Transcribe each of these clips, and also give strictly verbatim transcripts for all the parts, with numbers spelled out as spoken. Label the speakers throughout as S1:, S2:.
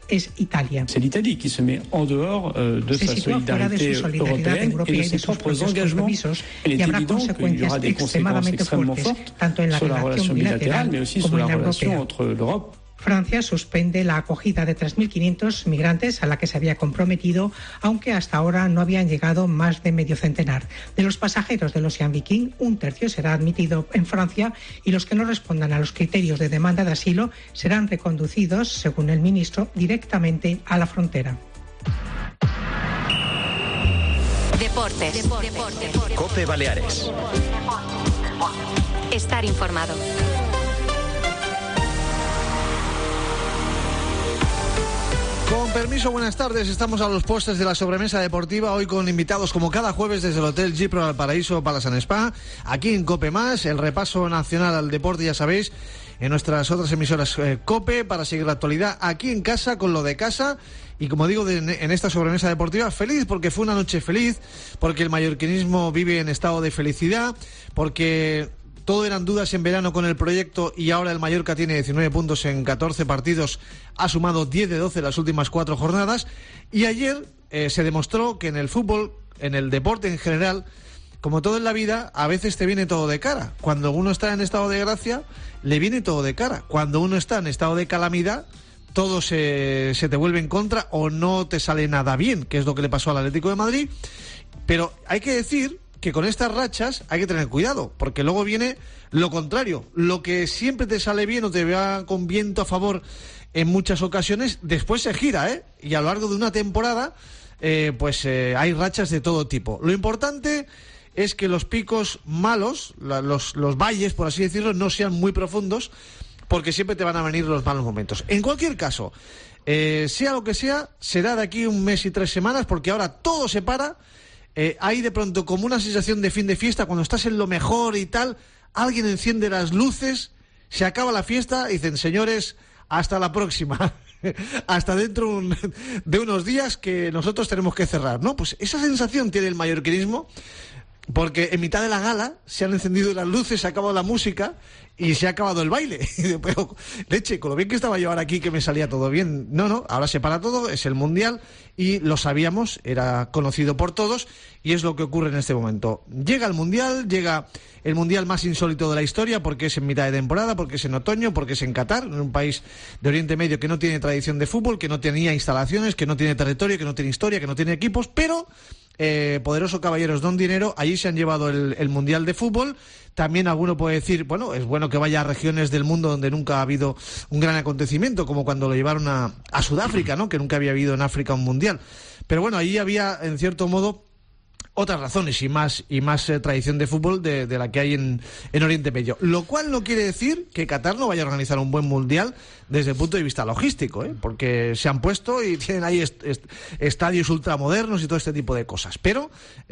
S1: es Italia.
S2: C'est l'Italie qui se met en dehors euh, de
S1: se
S2: sa solidarité européenne et de ses propres engagements. Il est évident qu'il y aura des conséquences extrêmement fortes sur la relation bilatérale, mais aussi sur la relation entre l'Europe.
S1: Francia suspende la acogida de tres mil quinientos migrantes a la que se había comprometido, aunque hasta ahora no habían llegado más de medio centenar. De los pasajeros del Ocean Viking, un tercio será admitido en Francia y los que no respondan a los criterios de demanda de asilo serán reconducidos, según el ministro, directamente a la frontera.
S3: Deportes. Deportes. Deportes.
S4: COPE Baleares.
S3: Estar informado.
S5: Con permiso, buenas tardes. Estamos a los postres de la sobremesa deportiva, hoy con invitados como cada jueves desde el Hotel Gipro al Paraíso Palace and Spa, aquí en COPE Más, el repaso nacional al deporte, ya sabéis, en nuestras otras emisoras eh, COPE, para seguir la actualidad aquí en casa, con lo de casa. Y como digo, de, en esta sobremesa deportiva, feliz porque fue una noche feliz, porque el mallorquinismo vive en estado de felicidad, porque todo eran dudas en verano con el proyecto y ahora el Mallorca tiene diecinueve puntos en catorce partidos, ha sumado diez de doce en las últimas cuatro jornadas, y ayer eh, se demostró que en el fútbol, en el deporte en general, como todo en la vida, a veces te viene todo de cara. Cuando uno está en estado de gracia, le viene todo de cara. Cuando uno está en estado de calamidad, todo se, se te vuelve en contra o no te sale nada bien, que es lo que le pasó al Atlético de Madrid. Pero hay que decir que con estas rachas hay que tener cuidado, porque luego viene lo contrario. Lo que siempre te sale bien o te va con viento a favor en muchas ocasiones, después se gira, ¿eh? Y a lo largo de una temporada, eh, pues eh, hay rachas de todo tipo. Lo importante es que los picos malos, la, los, los valles, por así decirlo, no sean muy profundos, porque siempre te van a venir los malos momentos. En cualquier caso, eh, sea lo que sea, será de aquí un mes y tres semanas, porque ahora todo se para. Eh, hay de pronto como una sensación de fin de fiesta, cuando estás en lo mejor y tal, alguien enciende las luces, se acaba la fiesta y dicen, señores, hasta la próxima, hasta dentro un, de unos días que nosotros tenemos que cerrar, ¿no? Pues esa sensación tiene el mallorquinismo, porque en mitad de la gala se han encendido las luces, se ha acabado la música y se ha acabado el baile. Pero, leche, con lo bien que estaba yo ahora aquí, que me salía todo bien. No, no, ahora se para todo, es el Mundial y lo sabíamos, era conocido por todos y es lo que ocurre en este momento. Llega el Mundial, llega el Mundial más insólito de la historia, porque es en mitad de temporada, porque es en otoño, porque es en Qatar, en un país de Oriente Medio que no tiene tradición de fútbol, que no tenía instalaciones, que no tiene territorio, que no tiene historia, que no tiene equipos, pero Eh, poderoso caballeros don dinero, allí se han llevado el, el Mundial de Fútbol. También alguno puede decir, bueno, es bueno que vaya a regiones del mundo donde nunca ha habido un gran acontecimiento, como cuando lo llevaron a, a Sudáfrica, ¿no? Que nunca había habido en África un Mundial. Pero bueno, allí había, en cierto modo, otras razones y más y más eh, tradición de fútbol de, de la que hay en, en Oriente Medio. Lo cual no quiere decir que Qatar no vaya a organizar un buen mundial desde el punto de vista logístico, ¿eh? Porque se han puesto y tienen ahí est- est- estadios ultramodernos y todo este tipo de cosas. Pero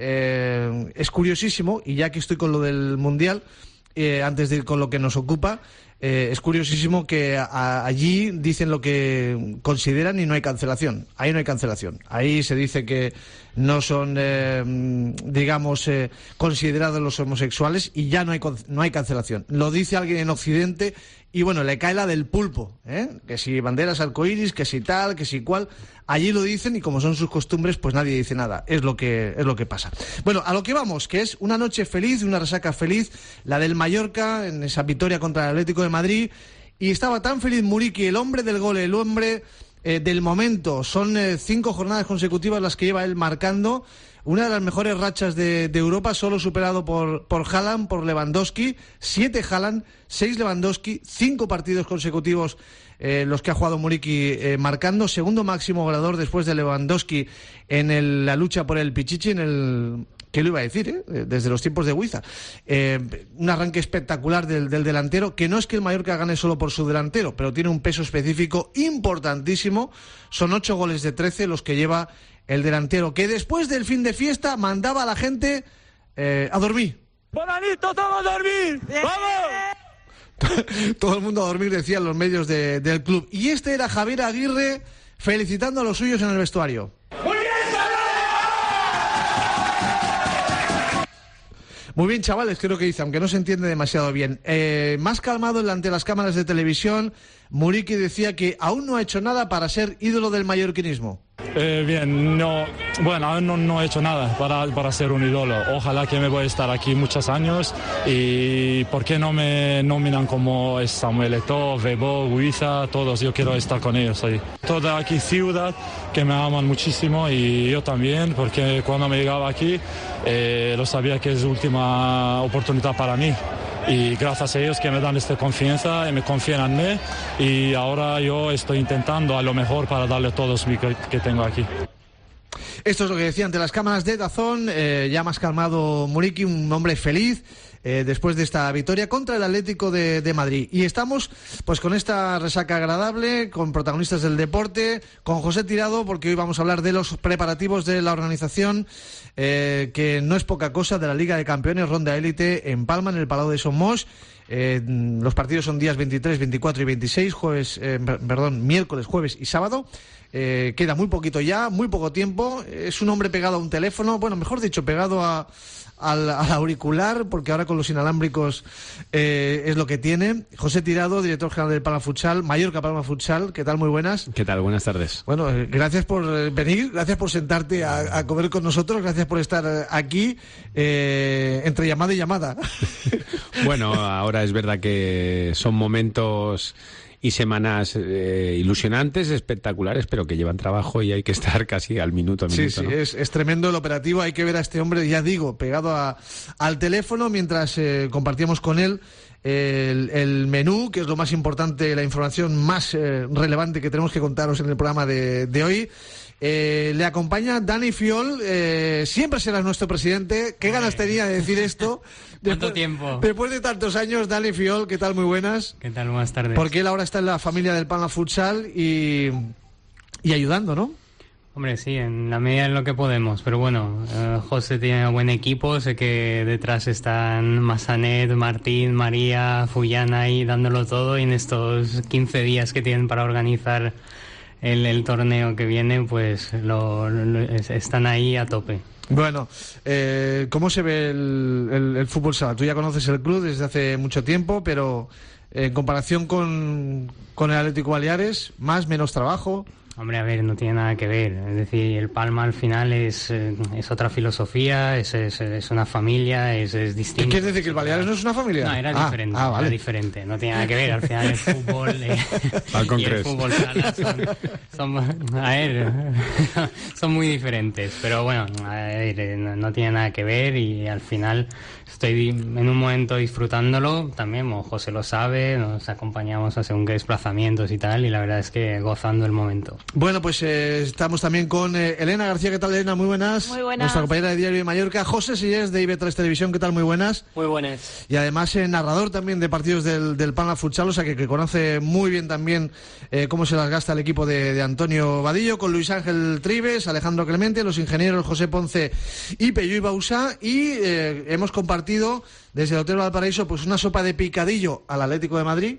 S5: eh, es curiosísimo, y ya que estoy con lo del mundial, eh, antes de ir con lo que nos ocupa, Eh, es curiosísimo que a, allí dicen lo que consideran y no hay cancelación. Ahí no hay cancelación. Ahí se dice que no son, eh, digamos, eh, considerados los homosexuales y ya no hay, no hay cancelación. Lo dice alguien en Occidente y bueno, le cae la del pulpo, ¿eh? Que si banderas arcoíris, que si tal, que si cual. Allí lo dicen y como son sus costumbres, pues nadie dice nada. Es lo que es lo que pasa. Bueno, a lo que vamos, que es una noche feliz, una resaca feliz, la del Mallorca en esa victoria contra el Atlético de Madrid. Y estaba tan feliz Muriqui, el hombre del gol, el hombre eh, del momento. Son eh, cinco jornadas consecutivas las que lleva él marcando. Una de las mejores rachas de, de Europa, solo superado por, por Haaland, por Lewandowski. Siete Haaland, seis Lewandowski, cinco partidos consecutivos eh, los que ha jugado Muriqui eh, marcando. Segundo máximo goleador después de Lewandowski en el, la lucha por el Pichichi, en el... ¿Qué lo iba a decir, eh? Desde los tiempos de Huiza. Eh, un arranque espectacular del, del delantero, que no es que el Mallorca gane solo por su delantero, pero tiene un peso específico importantísimo. Son ocho goles de trece los que lleva el delantero, que después del fin de fiesta mandaba a la gente eh, a dormir.
S6: ¡Bonanito, todos a dormir! ¡Vamos!
S5: Todo el mundo a dormir, decían los medios de, del club. Y este era Javier Aguirre felicitando a los suyos en el vestuario. Muy bien, chavales, creo que dice, aunque no se entiende demasiado bien. Eh, más calmado ante las cámaras de televisión, Muriqui decía que aún no ha hecho nada para ser ídolo del mallorquinismo.
S4: Eh, bien, no, bueno, aún no, no he hecho nada para, para ser un ídolo. Ojalá que me voy a estar aquí muchos años y ¿por qué no me nominan como es Samuel Eto'o, Vebo, Guiza, todos? Yo quiero estar con ellos ahí. Toda aquí ciudad que me aman muchísimo y yo también, porque cuando me llegaba aquí eh, lo sabía que es última oportunidad para mí. Y gracias a ellos que me dan esta confianza y me confían en mí y ahora yo estoy intentando a lo mejor para darle todos mi que, que tengo aquí.
S5: Esto es lo que decía ante las cámaras de DAZN, eh, ya más calmado Muriqui, un hombre feliz eh, después de esta victoria contra el Atlético de, de Madrid. Y estamos pues con esta resaca agradable, con protagonistas del deporte, con José Tirado, porque hoy vamos a hablar de los preparativos de la organización, eh, que no es poca cosa, de la Liga de Campeones Ronda Élite en Palma, en el Palau de Son Moix. Eh, los partidos son días veintitrés, veinticuatro y veintiséis, jueves, eh, perdón, miércoles, jueves y sábado. Eh, queda muy poquito ya, muy poco tiempo. Es un hombre pegado a un teléfono, bueno, mejor dicho, pegado a, al, al auricular, porque ahora con los inalámbricos eh, es lo que tiene. José Tirado, director general del Palma Futsal, Mallorca Palma Futsal. ¿Qué tal? Muy buenas.
S7: ¿Qué tal? Buenas tardes.
S5: Bueno, eh, gracias por eh, venir, gracias por sentarte a, a comer con nosotros, gracias por estar aquí eh, entre llamada y llamada.
S7: Bueno, ahora es verdad que son momentos y semanas eh, ilusionantes, espectaculares, pero que llevan trabajo y hay que estar casi al minuto a minuto.
S5: Sí, sí,
S7: ¿no?
S5: es, es tremendo el operativo. Hay que ver a este hombre, ya digo, pegado a, al teléfono mientras eh, compartíamos con él el, el menú, que es lo más importante, la información más eh, relevante que tenemos que contaros en el programa de, de hoy. Eh, le acompaña Dani Fiol, eh, siempre serás nuestro presidente. ¿Qué ganas tenía de decir esto?
S8: ¿Cuánto
S5: después,
S8: tiempo?
S5: Después de tantos años, Dani Fiol, ¿qué tal? Muy buenas.
S8: ¿Qué tal? Buenas tardes.
S5: Porque él ahora está en la familia del Palma Futsal y, y ayudando, ¿no?
S8: Hombre, sí, en la medida en lo que podemos, pero bueno, eh, José tiene buen equipo, sé que detrás están Massanet, Martín, María, Fullana ahí dándolo todo, y en estos quince días que tienen para organizar el, el torneo que viene, pues lo, lo, están ahí a tope.
S5: Bueno, eh, ¿cómo se ve el, el, el fútbol sala? Tú ya conoces el club desde hace mucho tiempo, pero en comparación con, con el Atlético Baleares, ¿más, menos trabajo?
S8: Hombre, a ver, no tiene nada que ver. Es decir, el Palma al final es, es otra filosofía, es, es, es una familia, es, es distinto.
S5: ¿Qué quieres decir? ¿Que el Baleares no es una familia?
S8: No, era
S5: ah,
S8: diferente,
S5: ah, vale.
S8: era diferente. No tiene nada que ver. Al final el fútbol eh, y el fútbol sala son, son, a ver, son muy diferentes. Pero bueno, a ver, no, no tiene nada que ver y al final estoy en un momento disfrutándolo. También, como José lo sabe, nos acompañamos a según qué desplazamientos y tal, y la verdad es que gozando el momento.
S5: Bueno, pues eh, estamos también con eh, Elena García. ¿Qué tal, Elena? Muy buenas.
S9: Muy buenas.
S5: Nuestra compañera de Diario de Mallorca. José Sillés, de I B tres Televisión. ¿Qué tal? Muy buenas.
S9: Muy buenas.
S5: Y además eh, narrador también de partidos del, del Palma Futsal, o sea que, que conoce muy bien también eh, cómo se las gasta el equipo de, de Antonio Vadillo, con Luis Ángel Tribes, Alejandro Clemente, los ingenieros José Ponce y Pello Bausá, y eh, hemos compartido desde el Hotel Valparaíso pues una sopa de picadillo al Atlético de Madrid.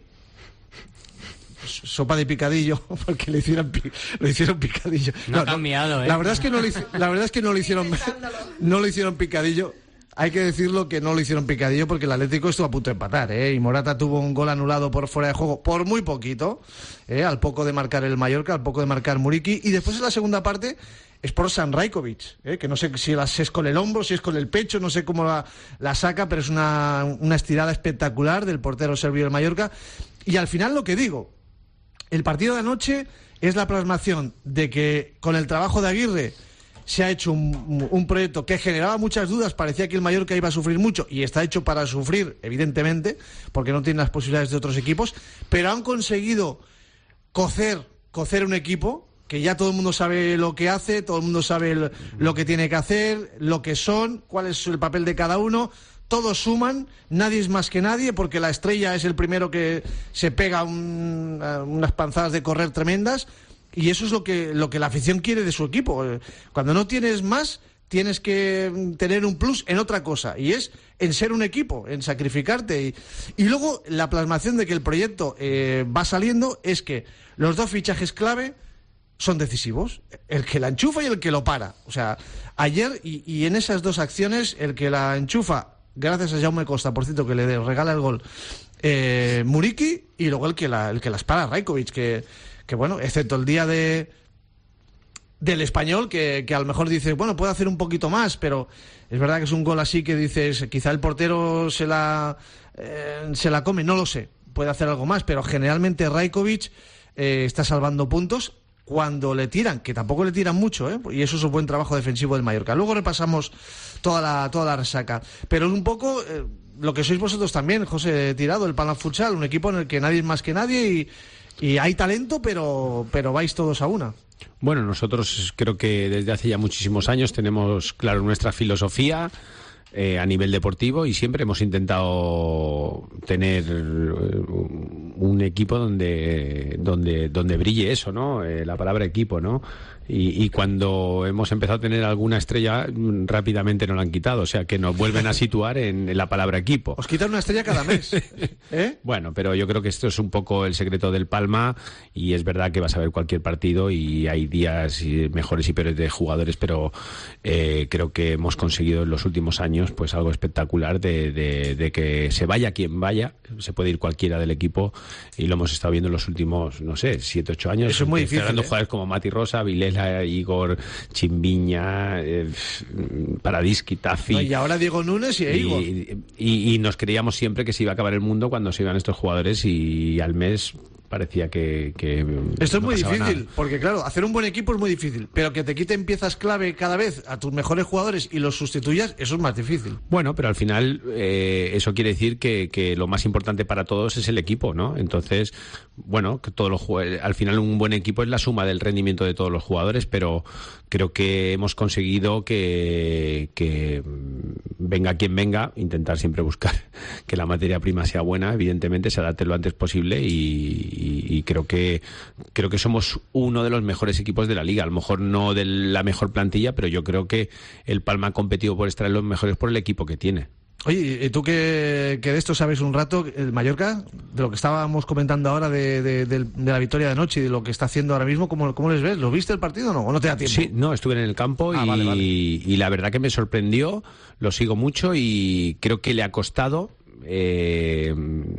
S5: Sopa de picadillo, porque le hicieron pi- lo hicieron picadillo.
S8: No, no ha cambiado, ¿eh?
S5: La verdad es que no lo hice, la verdad es que no lo hicieron no lo hicieron picadillo. Hay que decirlo que no lo hicieron picadillo porque el Atlético estuvo a punto de empatar, ¿eh? Y Morata tuvo un gol anulado por fuera de juego por muy poquito, ¿eh? Al poco de marcar el Mallorca, al poco de marcar Muriqui, y después en la segunda parte es por San Rajkovic, ¿eh? Que no sé si la, si es con el hombro, si es con el pecho, no sé cómo la, la saca, pero es una, una estirada espectacular del portero serbio del Mallorca. Y al final lo que digo, el partido de anoche es la plasmación de que con el trabajo de Aguirre se ha hecho un, un proyecto que generaba muchas dudas, parecía que el Mallorca iba a sufrir mucho, y está hecho para sufrir, evidentemente, porque no tiene las posibilidades de otros equipos, pero han conseguido cocer, cocer un equipo que ya todo el mundo sabe lo que hace, todo el mundo sabe el, lo que tiene que hacer, lo que son, cuál es el papel de cada uno. Todos suman, nadie es más que nadie, porque la estrella es el primero que se pega un, unas panzadas de correr tremendas, y eso es lo que, lo que la afición quiere de su equipo. Cuando no tienes más, tienes que tener un plus en otra cosa, y es en ser un equipo, en sacrificarte. Y, y luego la plasmación de que el proyecto eh, va saliendo es que los dos fichajes clave son decisivos, el que la enchufa y el que lo para. O sea, ayer, y, y en esas dos acciones, el que la enchufa gracias a Jaume Costa, por cierto, que le regala el gol eh, Muriqui, y luego el que la, el que las para, Rajkovic, que, que bueno, excepto el día de del Español, que, que a lo mejor dice, bueno, puede hacer un poquito más, pero es verdad que es un gol así que dices, quizá el portero se la eh, se la come, no lo sé, puede hacer algo más, pero generalmente Rajkovic eh, está salvando puntos cuando le tiran, que tampoco le tiran mucho, ¿eh? Y eso es un buen trabajo defensivo del Mallorca. Luego repasamos toda la toda la resaca, pero un poco eh, lo que sois vosotros también, José Tirado, el Palma Futsal, un equipo en el que nadie es más que nadie y, y hay talento, pero pero vais todos a una.
S7: Bueno, nosotros creo que desde hace ya muchísimos años tenemos claro nuestra filosofía eh, a nivel deportivo, y siempre hemos intentado tener un equipo donde donde donde brille eso, ¿no? Eh, la palabra equipo, ¿no? Y, y cuando hemos empezado a tener alguna estrella, rápidamente nos la han quitado. O sea, que nos vuelven a situar en, en la palabra equipo.
S5: Os quitan una estrella cada mes, ¿eh?
S7: Bueno, pero yo creo que esto es un poco el secreto del Palma, y es verdad que vas a ver cualquier partido y hay días mejores y peores de jugadores, pero eh, creo que hemos conseguido en los últimos años pues algo espectacular de, de, de que se vaya quien vaya, se puede ir cualquiera del equipo, y lo hemos estado viendo en los últimos, no sé, siete, ocho años.
S5: Eso es muy difícil,
S7: hablando
S5: ¿eh?
S7: Jugadores como Mati Rosa, Vilela, Igor, Chimbiña, eh, Paradischi, Tafi.
S5: No, y ahora Diego Núñez y Igor.
S7: Y, y, y nos creíamos siempre que se iba a acabar el mundo cuando se iban estos jugadores, y al mes parecía que, que
S5: esto es
S7: no
S5: muy difícil,
S7: nada.
S5: Porque claro, hacer un buen equipo es muy difícil, pero que te quiten piezas clave cada vez a tus mejores jugadores y los sustituyas, eso es más difícil.
S7: Bueno, pero al final eh, eso quiere decir que, que lo más importante para todos es el equipo, ¿no? Entonces, bueno, que todos los al final un buen equipo es la suma del rendimiento de todos los jugadores, pero creo que hemos conseguido que, que venga quien venga, intentar siempre buscar que la materia prima sea buena, evidentemente se adapte lo antes posible, y Y, y creo que creo que somos uno de los mejores equipos de la liga. A lo mejor no de la mejor plantilla, pero yo creo que el Palma ha competido por estar en los mejores por el equipo que tiene.
S5: Oye, ¿y tú que, que de esto sabes un rato, el Mallorca, de lo que estábamos comentando ahora de, de, de, de la victoria de anoche y de lo que está haciendo ahora mismo, ¿cómo, cómo les ves? ¿Lo viste el partido o no? ¿O no te da tiempo?
S7: Sí, no, estuve en el campo ah, y, vale, vale. y la verdad que me sorprendió, lo sigo mucho y creo que le ha costado eh,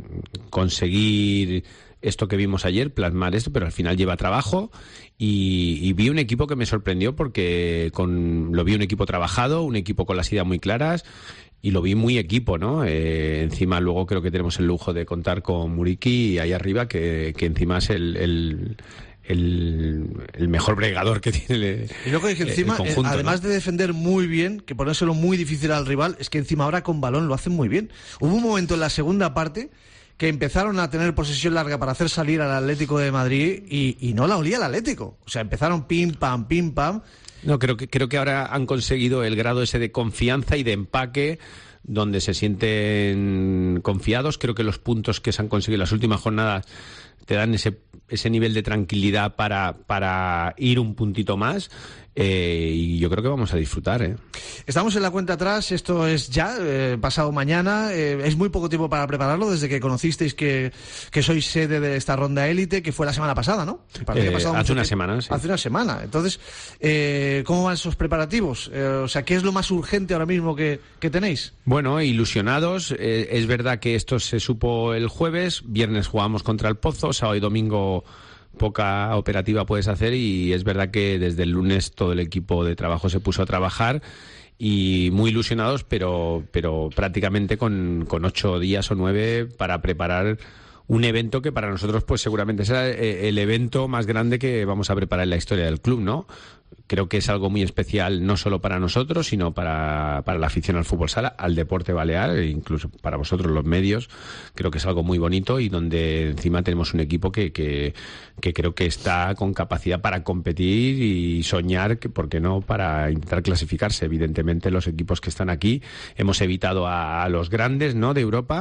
S7: conseguir esto que vimos ayer, plasmar esto, pero al final lleva trabajo, y, y vi un equipo que me sorprendió porque con, lo vi un equipo trabajado, un equipo con las ideas muy claras, y lo vi muy equipo, ¿no? Eh, encima luego creo que tenemos el lujo de contar con Muriqui ahí arriba, que, que encima es el... el El, el mejor bregador que tiene el,
S5: y luego que encima,
S7: el conjunto,
S5: además
S7: ¿no?
S5: de defender muy bien, que ponérselo muy difícil al rival, es que encima ahora con balón lo hacen muy bien. Hubo un momento en la segunda parte que empezaron a tener posesión larga para hacer salir al Atlético de Madrid y, y no la olía el Atlético. O sea, empezaron pim, pam, pim, pam.
S7: No, creo que, creo que ahora han conseguido el grado ese de confianza y de empaque, donde se sienten confiados. Creo que los puntos que se han conseguido en las últimas jornadas te dan ese ese nivel de tranquilidad para, para ir un puntito más, eh, y yo creo que vamos a disfrutar, ¿eh?
S5: Estamos en la cuenta atrás, esto es ya, eh, pasado mañana, eh, es muy poco tiempo para prepararlo, desde que conocisteis que, que sois sede de esta ronda élite, que fue la semana pasada, ¿no?
S7: Eh, hace una semana, sí.
S5: Hace una semana. Entonces, eh, ¿cómo van esos preparativos? Eh, o sea, ¿qué es lo más urgente ahora mismo que, que tenéis?
S7: Bueno, ilusionados. Eh, es verdad que esto se supo el jueves, viernes jugamos contra el Pozo, sábado y domingo poca operativa puedes hacer, y es verdad que desde el lunes todo el equipo de trabajo se puso a trabajar y muy ilusionados, pero pero prácticamente con, con ocho días o nueve para preparar un evento que para nosotros pues seguramente será el evento más grande que vamos a preparar en la historia del club, ¿no? Creo que es algo muy especial no solo para nosotros, sino para, para la afición al fútbol sala, al deporte balear, e incluso para vosotros los medios. Creo que es algo muy bonito y donde encima tenemos un equipo que, que, que creo que está con capacidad para competir y soñar, que, ¿por qué no?, para intentar clasificarse. Evidentemente los equipos que están aquí hemos evitado a, a los grandes, ¿no?, de Europa,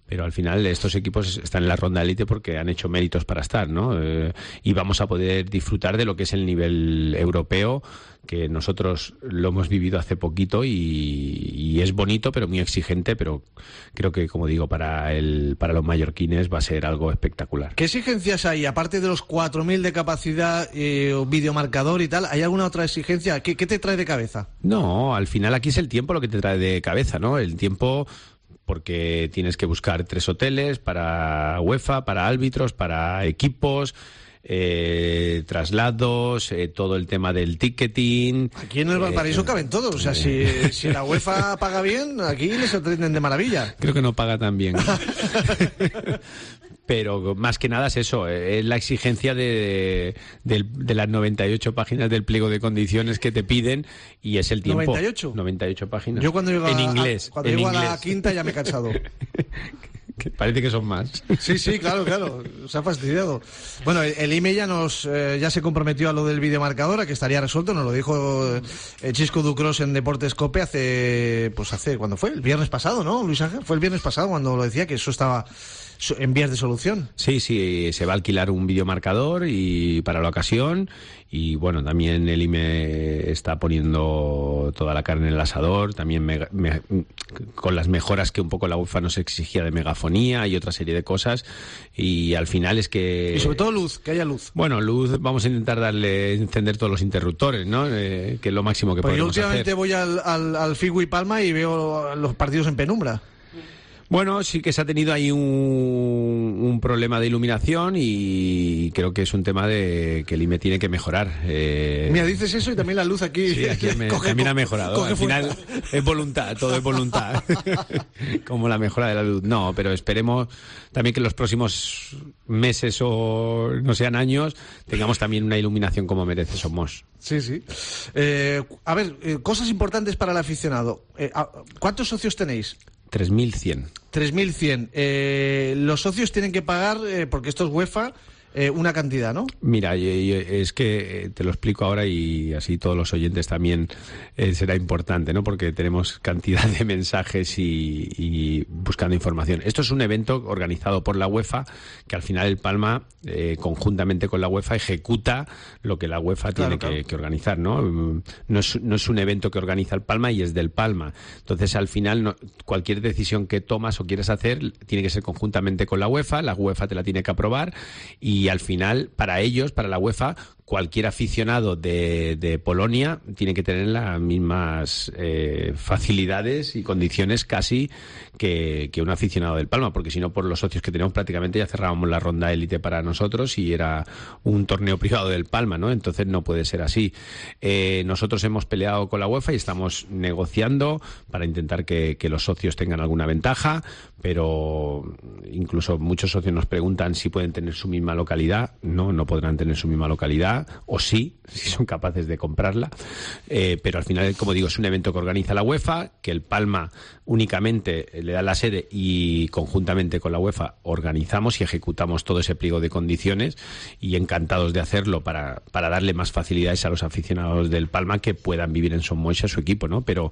S7: pero al final estos equipos están en la ronda élite porque han hecho méritos para estar, ¿no? Eh, y vamos a poder disfrutar de lo que es el nivel europeo, que nosotros lo hemos vivido hace poquito y, y es bonito, pero muy exigente, pero creo que, como digo, para el para los mallorquines va a ser algo espectacular.
S5: ¿Qué exigencias hay? Aparte de los cuatro mil de capacidad, eh, videomarcador y tal, ¿hay alguna otra exigencia? ¿Qué, qué te trae de cabeza?
S7: No, al final aquí es el tiempo lo que te trae de cabeza, ¿no? El tiempo, porque tienes que buscar tres hoteles para UEFA, para árbitros, para equipos, eh, traslados, eh, todo el tema del ticketing.
S5: Aquí en el Valparaíso eh, caben todos, o sea, eh, si, si la UEFA paga bien, aquí les atienden de maravilla.
S7: Creo que no paga tan bien. Pero más que nada es eso, es la exigencia de, de, de las noventa y ocho páginas del pliego de condiciones que te piden, y es el tiempo.
S5: ¿noventa y ocho?
S7: noventa y ocho páginas.
S5: Yo cuando llego
S7: en
S5: a,
S7: inglés.
S5: A, cuando
S7: en
S5: llego
S7: inglés.
S5: a la quinta ya me he cansado.
S7: Que parece que son más.
S5: Sí, sí, claro, claro. Se ha fastidiado. Bueno, el, el I M E ya nos eh, ya se comprometió a lo del videomarcador, a que estaría resuelto. Nos lo dijo eh, Chisco Ducros en Deportes Cope hace, pues hace, ¿cuándo fue? El viernes pasado, ¿no, Luis Ángel? Fue el viernes pasado cuando lo decía, que eso estaba en vías de solución.
S7: Sí, sí, se va a alquilar un videomarcador y para la ocasión, y bueno, también el I M E está poniendo toda la carne en el asador, también me, me, con las mejoras que un poco la UEFA nos exigía de megafonía y otra serie de cosas, y al final es que...
S5: Y sobre todo luz, que haya luz.
S7: Bueno, luz, vamos a intentar darle, encender todos los interruptores, ¿no? Eh, que es lo máximo que
S5: pues
S7: podemos hacer.
S5: Yo últimamente voy al, al, al Figui Palma y veo los partidos en penumbra.
S7: Bueno, sí que se ha tenido ahí un, un problema de iluminación y creo que es un tema de que el I M E tiene que mejorar. Eh...
S5: Mira, dices eso y también la luz aquí,
S7: sí, aquí me, coge, también ha mejorado. Al final es voluntad, todo es voluntad. Como la mejora de la luz. No, pero esperemos también que en los próximos meses o no sean años tengamos también una iluminación como merece Somos.
S5: Sí, sí. Eh, a ver, eh, cosas importantes para el aficionado. Eh, ¿Cuántos socios tenéis?
S7: tres mil cien.
S5: tres mil cien. Eh, los socios tienen que pagar, eh, porque esto es UEFA, eh, una cantidad, ¿no?
S7: Mira, yo, yo, es que te lo explico ahora y así todos los oyentes también eh, será importante, ¿no? Porque tenemos cantidad de mensajes y, y buscando información. Esto es un evento organizado por la UEFA, que al final el Palma, eh, conjuntamente con la UEFA, ejecuta lo que la UEFA claro, tiene claro. Que, que organizar, ¿no? No es, no es un evento que organiza el Palma y es del Palma. Entonces, al final, no, cualquier decisión que tomas o quieres hacer tiene que ser conjuntamente con la UEFA, la UEFA te la tiene que aprobar y al final, para ellos, para la UEFA, cualquier aficionado de, de Polonia tiene que tener las mismas eh, facilidades y condiciones casi que, que un aficionado del Palma, porque si no, por los socios que tenemos prácticamente ya cerrábamos la ronda élite para nosotros y era un torneo privado del Palma, ¿no? Entonces no puede ser así. Eh, nosotros hemos peleado con la UEFA y estamos negociando para intentar que, que los socios tengan alguna ventaja, pero incluso muchos socios nos preguntan si pueden tener su misma localidad. No, no podrán tener su misma localidad, o sí, si son capaces de comprarla, eh, pero al final, como digo, es un evento que organiza la UEFA, que el Palma únicamente le da la sede y conjuntamente con la UEFA organizamos y ejecutamos todo ese pliego de condiciones y encantados de hacerlo para, para darle más facilidades a los aficionados del Palma que puedan vivir en Son Moix a su equipo, ¿no? Pero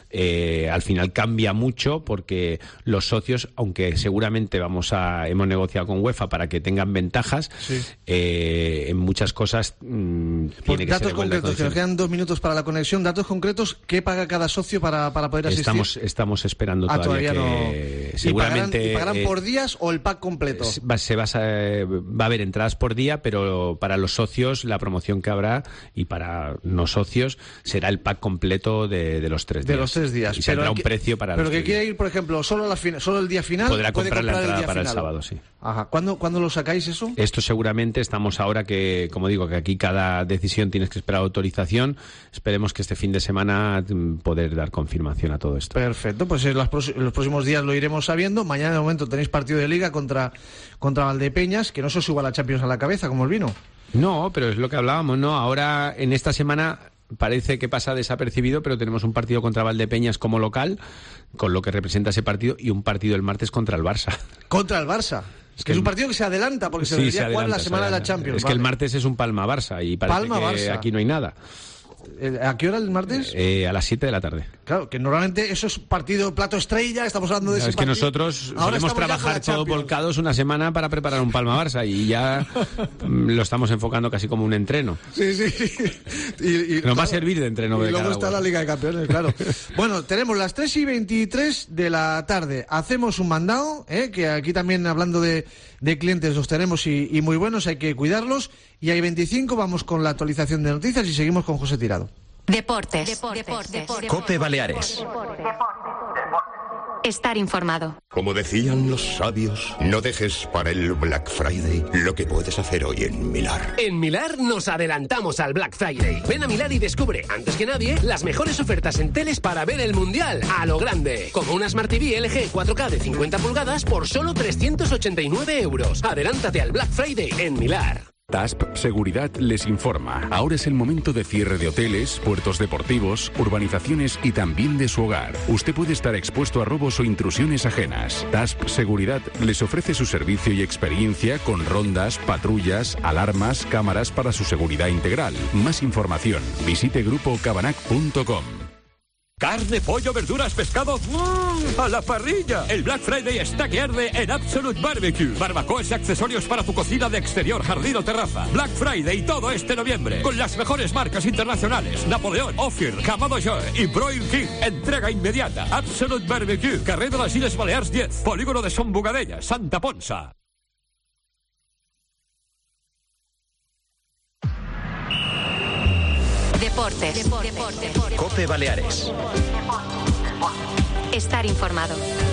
S7: eh, al final cambia mucho porque los socios, aunque seguramente vamos a hemos negociado con UEFA para que tengan ventajas, sí. eh, en muchas cosas mmm, tiene que
S5: datos
S7: ser
S5: concretos, que nos quedan dos minutos para la conexión. Datos concretos, ¿qué paga cada socio para, para poder asistir?
S7: Estamos, estamos esperando
S5: ah,
S7: todavía,
S5: todavía
S7: que
S5: no.
S7: seguramente
S5: ¿Y pagarán, ¿y pagarán
S7: eh,
S5: por días o el pack completo?
S7: Va, se va, a, va a haber entradas por día, pero para los socios la promoción que habrá y para no socios será el pack completo de, de los tres días.
S5: De los tres días.
S7: Y se tendrá un precio para
S5: pero
S7: los
S5: que quiere ir, por ejemplo, solo, a la fin, solo el día final.
S7: Podrá
S5: puede
S7: comprar,
S5: comprar
S7: la entrada
S5: el día
S7: para
S5: final.
S7: el sábado, sí.
S5: Ajá. ¿Cuándo, ¿Cuándo lo sacáis eso?
S7: Esto seguramente estamos ahora que, como digo, que aquí cada decisión tienes que esperar autorización. Esperemos que este fin de semana poder dar confirmación a todo esto.
S5: Perfecto, pues en los, en los próximos días lo iremos sabiendo. Mañana de momento tenéis partido de Liga contra, contra Valdepeñas, que no se os suba la Champions a la cabeza como el vino.
S7: No, pero es lo que hablábamos, ¿no? Ahora, en esta semana parece que pasa desapercibido, pero tenemos un partido contra Valdepeñas como local, con lo que representa ese partido, y un partido el martes contra el Barça.
S5: ¿Contra el Barça? Es que es un partido que se adelanta, porque se
S7: sí,
S5: debería jugar la semana de la Champions.
S7: Es
S5: vale.
S7: que el martes es un Palma-Barça y parece Palma, que Barça. Aquí no hay nada.
S5: ¿A qué hora el martes?
S7: Eh, a las siete de la tarde.
S5: Claro, que normalmente eso es partido plato estrella, estamos hablando de
S7: no,
S5: ese
S7: es
S5: partido.
S7: que nosotros Ahora solemos trabajar todos volcados una semana para preparar un Palma-Barça y ya lo estamos enfocando casi como un entreno.
S5: Sí, sí. Y, y,
S7: Nos
S5: claro,
S7: va a servir de entreno.
S5: Y luego está la Liga de Campeones, claro. Bueno, tenemos las tres y veintitrés de la tarde. Hacemos un mandado, ¿eh? Que aquí también hablando de, de clientes los tenemos y, y muy buenos, hay que cuidarlos. Y hay veinticinco, vamos con la actualización de noticias y seguimos con José Tirado.
S3: Deportes. Deportes. Deportes. Deportes.
S9: Cope Baleares.
S3: Estar informado.
S9: Como decían los sabios, no dejes para el Black Friday lo que puedes hacer hoy en Milar.
S10: En Milar nos adelantamos al Black Friday. Ven a Milar y descubre, antes que nadie, las mejores ofertas en teles para ver el Mundial a lo grande. Como una Smart T V L G cuatro K de cincuenta pulgadas por solo trescientos ochenta y nueve euros. Adelántate al Black Friday en Milar.
S11: T A S P Seguridad les informa. Ahora es el momento de cierre de hoteles, puertos deportivos, urbanizaciones y también de su hogar. Usted puede estar expuesto a robos o intrusiones ajenas. T A S P Seguridad les ofrece su servicio y experiencia con rondas, patrullas, alarmas, cámaras para su seguridad integral. Más información, visite grupo cabanac punto com.
S6: Carne, pollo, verduras, pescado, ¡mmm! ¡A la parrilla! El Black Friday está que arde en Absolute Barbecue. Barbacoas y accesorios para tu cocina de exterior, jardín o terraza. Black Friday todo este noviembre. Con las mejores marcas internacionales. Napoleón, Ophir, Kamado Joe y Broil King. Entrega inmediata. Absolute Barbecue. Carrer de las Illes Balears diez. Polígono de Son Bugadella, Santa Ponsa.
S3: Deportes. Deportes. Deportes.
S9: Cope Baleares.
S3: Estar informado.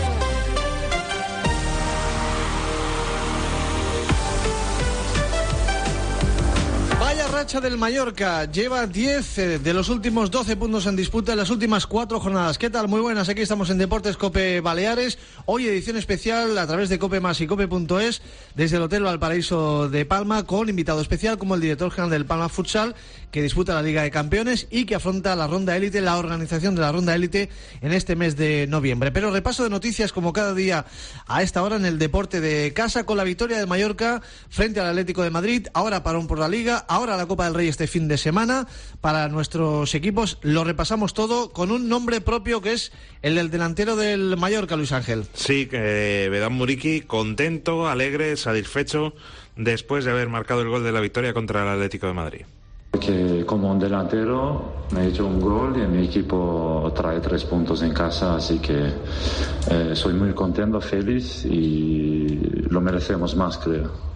S5: Vaya racha del Mallorca, lleva diez de los últimos doce puntos en disputa en las últimas cuatro jornadas. ¿Qué tal? Muy buenas, aquí estamos en Deportes Cope Baleares. Hoy edición especial a través de Cope Más y Cope punto es desde el Hotel Valparaíso de Palma, con invitado especial como el director general del Palma Futsal, que disputa la Liga de Campeones y que afronta la ronda élite, la organización de la ronda élite en este mes de noviembre. Pero repaso de noticias como cada día a esta hora en el deporte de casa, con la victoria del Mallorca frente al Atlético de Madrid, ahora parón por la Liga, ahora la Copa del Rey este fin de semana para nuestros equipos. Lo repasamos todo con un nombre propio que es el del delantero del Mallorca, Luis Ángel.
S12: Sí, eh, Vedan Muriqui, contento, alegre, satisfecho después de haber marcado el gol de la victoria contra el Atlético de Madrid.
S13: Que como un delantero me he hecho un gol y mi equipo trae tres puntos en casa, así que eh, soy muy contento, feliz y lo merecemos más, creo.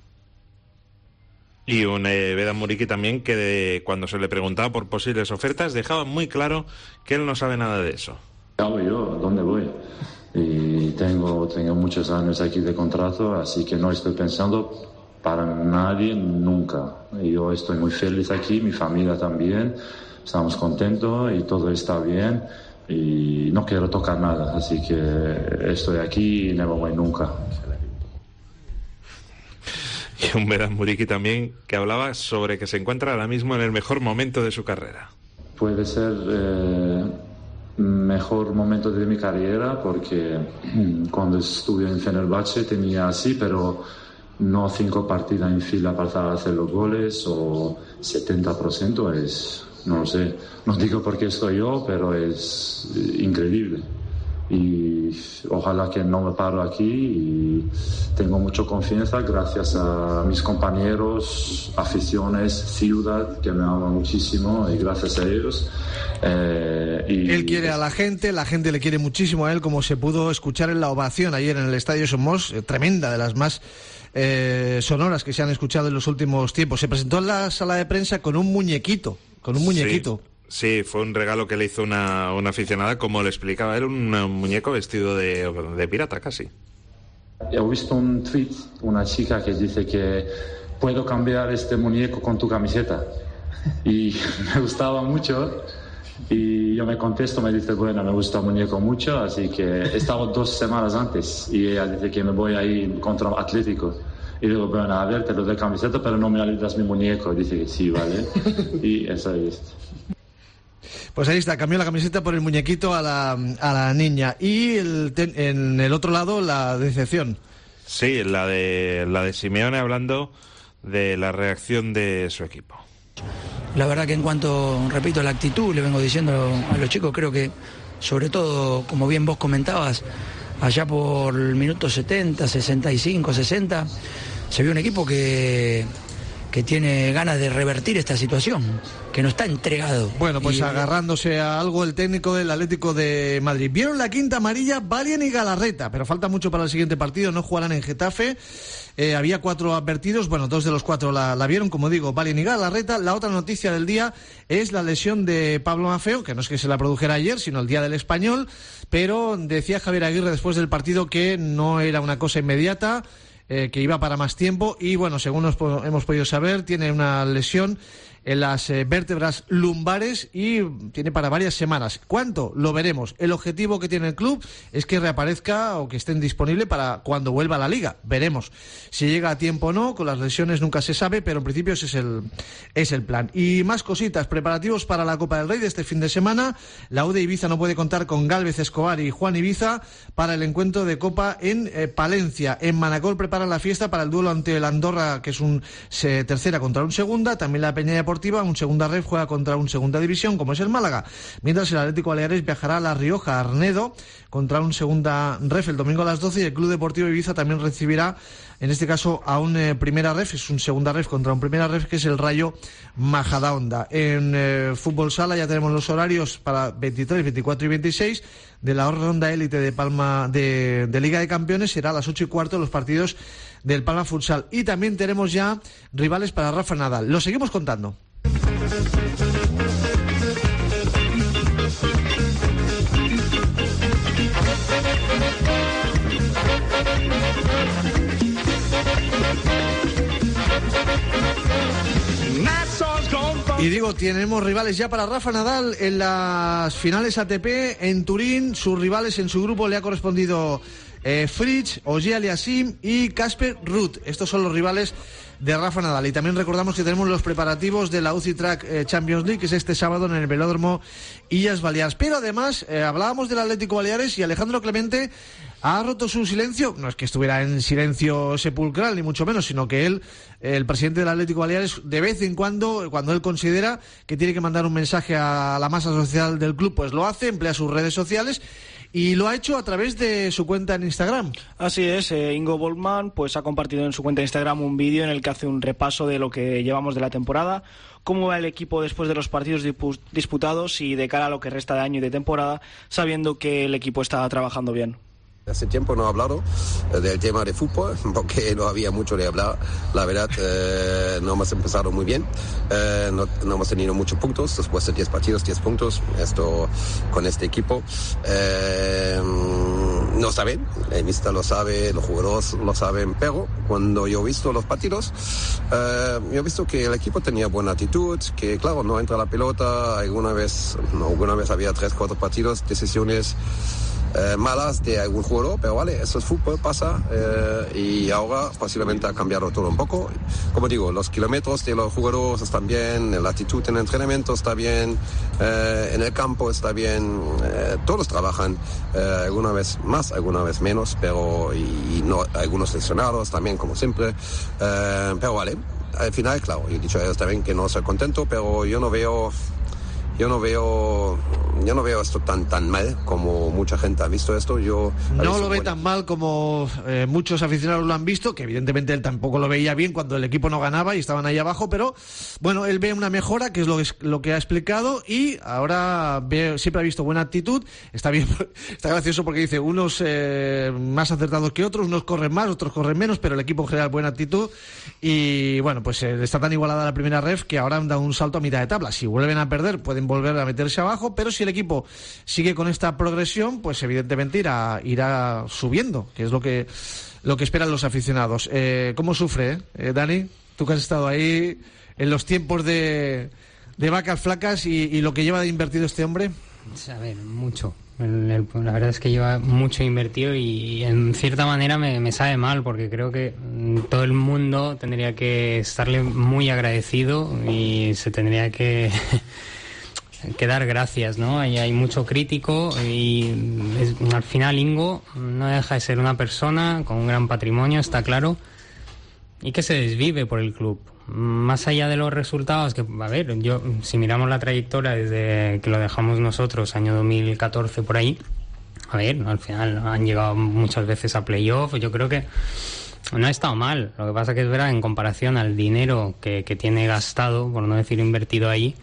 S12: Y un eh, Vedan Muriqui también que de, cuando se le preguntaba por posibles ofertas dejaba muy claro que él no sabe nada de eso.
S13: ¿Qué hago yo? ¿Dónde voy? Y tengo, tengo muchos años aquí de contrato, así que no estoy pensando para nadie nunca. Yo estoy muy feliz aquí, mi familia también, estamos contentos y todo está bien y no quiero tocar nada, así que estoy aquí y no me voy nunca.
S12: Y un Vedan Muriqui también que hablaba sobre que se encuentra ahora mismo en el mejor momento de su carrera.
S13: Puede ser eh, mejor momento de mi carrera porque cuando estuve en Fenerbahce tenía así, pero no cinco partidas en fila para hacer los goles o setenta por ciento, es, no lo sé, no digo porque estoy yo, pero es increíble. Y ojalá que no me paro aquí y tengo mucha confianza gracias a mis compañeros, aficiones, ciudad que me aman muchísimo y gracias a ellos. Eh, y...
S5: Él quiere a la gente, la gente le quiere muchísimo a él, como se pudo escuchar en la ovación ayer en el Estadio Somos, eh, tremenda, de las más eh, sonoras que se han escuchado en los últimos tiempos. Se presentó en la sala de prensa con un muñequito, con un muñequito.
S12: Sí. Sí, fue un regalo que le hizo una, una aficionada, como le explicaba él, un, un muñeco vestido de, de pirata casi.
S13: He visto un tweet, una chica que dice que puedo cambiar este muñeco con tu camiseta. Y me gustaba mucho. Y yo me contesto, me dice, bueno, me gusta el muñeco mucho, así que he estado dos semanas antes. Y ella dice que me voy a ir contra Atlético. Y digo, bueno, a ver, te lo doy camiseta, pero no me das mi muñeco. Dice que sí, vale. Y eso es.
S5: Pues ahí está, cambió la camiseta por el muñequito a la, a la niña. Y el, ten, en el otro lado, la decepción.
S12: Sí, la de, la de Simeone hablando de la reacción de su equipo.
S14: La verdad que en cuanto, repito, a la actitud, le vengo diciendo a los chicos, creo que sobre todo, como bien vos comentabas, allá por el minuto setenta, sesenta y cinco, sesenta, se vio un equipo que, que tiene ganas de revertir esta situación, que no está entregado.
S5: Bueno, pues
S14: y,
S5: agarrándose a algo el técnico del Atlético de Madrid. Vieron la quinta amarilla, Valien y Galarreta, pero falta mucho para el siguiente partido, no jugarán en Getafe. Eh, había cuatro advertidos, bueno, dos de los cuatro la, la vieron, como digo, Valien y Galarreta. La otra noticia del día es la lesión de Pablo Maffeo, que no es que se la produjera ayer, sino el día del Español, pero decía Javier Aguirre después del partido que no era una cosa inmediata, eh, que iba para más tiempo, y bueno, según nos po- hemos podido saber, tiene una lesión en las eh, vértebras lumbares y tiene para varias semanas. ¿Cuánto? Lo veremos. El objetivo que tiene el club es que reaparezca o que estén disponible para cuando vuelva a la Liga. Veremos si llega a tiempo o no. Con las lesiones nunca se sabe, pero en principio ese es el, es el plan. Y más cositas. Preparativos para la Copa del Rey de este fin de semana. La U de Ibiza no puede contar con Gálvez Escobar y Juan Ibiza para el encuentro de Copa en eh, Palencia. En Manacor preparan la fiesta para el duelo ante el Andorra, que es un se, tercera contra un segunda. También la Peña Deportiva, un segunda ref, juega contra un segunda división, como es el Málaga. Mientras el Atlético Baleares viajará a La Rioja, Arnedo, contra un segunda ref el domingo a las doce, y el Club Deportivo Ibiza también recibirá, en este caso, a un eh, primera ref, es un segunda ref contra un primera ref, que es el Rayo Majadahonda. En eh, fútbol sala ya tenemos los horarios para veintitrés, veinticuatro y veintiséis de la ronda élite de Palma de, de Liga de Campeones. Será a las ocho y cuarto los partidos del Palma Futsal. Y también tenemos ya rivales para Rafa Nadal. Lo seguimos contando. Y digo, tenemos rivales ya para Rafa Nadal en las finales A T P en Turín. Sus rivales en su grupo le ha correspondido eh, Fritz, Ogier Aliassime y Casper Ruud. Estos son los rivales de Rafa Nadal. Y también recordamos que tenemos los preparativos de la U C I Track eh, Champions League, que es este sábado en el Velódromo Illas Baleares. Pero además, eh, hablábamos del Atlético Baleares y Alejandro Clemente ha roto su silencio. No es que estuviera en silencio sepulcral, ni mucho menos, sino que él, el presidente del Atlético Baleares, de vez en cuando, cuando él considera que tiene que mandar un mensaje a la masa social del club, pues lo hace, emplea sus redes sociales. Y lo ha hecho a través de su cuenta en Instagram.
S15: Así es, eh, Ingo Bollmann pues ha compartido en su cuenta de Instagram un vídeo en el que hace un repaso de lo que llevamos de la temporada, cómo va el equipo después de los partidos disputados y de cara a lo que resta de año y de temporada, sabiendo que el equipo está trabajando bien.
S16: Hace tiempo no he hablado eh, del tema de fútbol, porque no había mucho de hablar. La verdad, eh, no hemos empezado muy bien. Eh, no, no hemos tenido muchos puntos. Después de diez partidos, diez puntos. Esto con este equipo. Eh, no está bien. El míster lo sabe, los jugadores lo saben. Pero cuando yo he visto los partidos, eh, yo he visto que el equipo tenía buena actitud. Que claro, no entra la pelota. Alguna vez, no, alguna vez había tres, cuatro partidos, decisiones Eh, malas de algún jugador, pero vale, eso es fútbol, pasa, eh, y ahora posiblemente ha cambiado todo un poco. Como digo, los kilómetros de los jugadores están bien, la actitud en el entrenamiento está bien, eh, en el campo está bien, eh, todos trabajan, eh, alguna vez más, alguna vez menos, pero y, y no, algunos lesionados también, como siempre, eh, pero vale, al final, claro, yo he dicho a ellos también que no soy contento, pero yo no veo Yo no veo, yo no veo esto tan tan mal como mucha gente ha visto esto. Yo
S5: no lo ve bueno. tan mal como eh, muchos aficionados lo han visto, que evidentemente él tampoco lo veía bien cuando el equipo no ganaba y estaban ahí abajo, pero bueno, él ve una mejora, que es lo que, lo que ha explicado, y ahora ve, siempre ha visto buena actitud. Está bien, está gracioso porque dice unos eh, más acertados que otros, unos corren más, otros corren menos, pero el equipo en general buena actitud. Y bueno, pues eh, está tan igualada la primera ref que ahora han dado un salto a mitad de tabla. Si vuelven a perder pueden volver a meterse abajo, pero si el equipo sigue con esta progresión, pues evidentemente irá irá subiendo, que es lo que lo que esperan los aficionados. Eh, ¿Cómo sufre, eh? Eh, Dani? Tú que has estado ahí en los tiempos de, de vacas flacas y, y lo que lleva de invertido este hombre.
S8: A ver, mucho. El, el, la verdad es que lleva mucho invertido y en cierta manera me, me sabe mal, porque creo que todo el mundo tendría que estarle muy agradecido y se tendría que... que dar gracias, ¿no? Hay, hay mucho crítico y es, al final Ingo no deja de ser una persona con un gran patrimonio, está claro, y que se desvive por el club. Más allá de los resultados, que, a ver, yo si miramos la trayectoria desde que lo dejamos nosotros, año dos mil catorce por ahí, a ver, al final han llegado muchas veces a playoff, yo creo que no ha estado mal. Lo que pasa que es verdad, en comparación al dinero que, que tiene gastado, por no decir invertido ahí,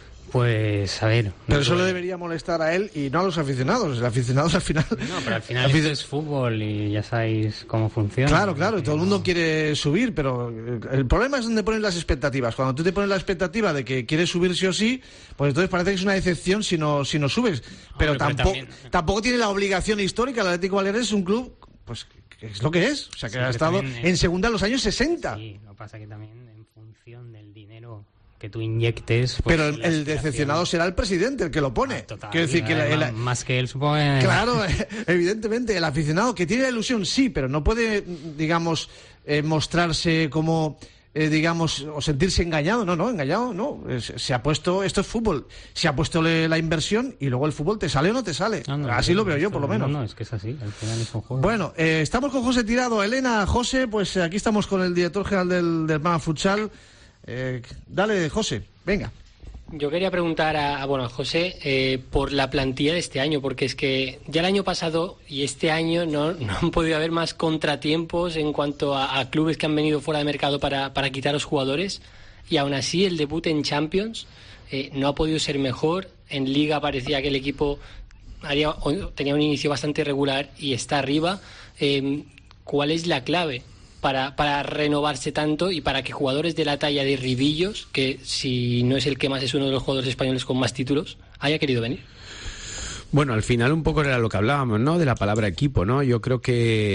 S8: pues a ver...
S5: Pero eso le debería molestar a él y no a los aficionados. Los aficionados al final...
S8: No, pero al final esto es fútbol y ya sabéis cómo funciona.
S5: Claro, claro, y todo el mundo quiere subir, pero el problema es donde pones las expectativas. Cuando tú te pones la expectativa de que quieres subir sí o sí, pues entonces parece que es una decepción si no, si no subes. Pero, Hombre, tampoco, pero también... tampoco tiene la obligación histórica. El Atlético Baleares es un club, pues, que es lo que es. O sea, que sí, ha estado en, en segunda en los años sesenta.
S8: Sí, lo que pasa que también en función del dinero que tú inyectes...
S5: Pues, pero el, el decepcionado será el presidente el que lo pone. Ah,
S8: total,
S5: Quiero decir que
S8: el,
S5: el,
S8: más que él, supongo que...
S5: Claro, evidentemente, el aficionado que tiene la ilusión sí, pero no puede, digamos, eh, mostrarse como, eh, digamos, o sentirse engañado. No, no, engañado no. Se, se ha puesto, esto es fútbol, se ha puesto la inversión y luego el fútbol te sale o no te sale. No, no, así no, lo veo yo, por lo menos.
S8: No, no, es que es así, al final es un juego.
S5: Bueno, eh, estamos con José Tirado. Elena, José, pues aquí estamos con el director general del, del Málaga Futsal. Eh, dale, José, venga.
S17: Yo quería preguntar a, a bueno, a José eh, por la plantilla de este año, porque es que ya el año pasado y este año no, no han podido haber más contratiempos en cuanto a, a clubes que han venido fuera de mercado para, para quitar a los jugadores, y aún así el debut en Champions eh, no ha podido ser mejor. En Liga parecía que el equipo haría, tenía un inicio bastante irregular y está arriba. Eh, ¿Cuál es la clave Para, para renovarse tanto y para que jugadores de la talla de Rivillos, que si no es el que más es uno de los jugadores españoles con más títulos, haya querido venir?
S7: Bueno, al final un poco era lo que hablábamos, ¿no? De la palabra equipo, ¿no? Yo creo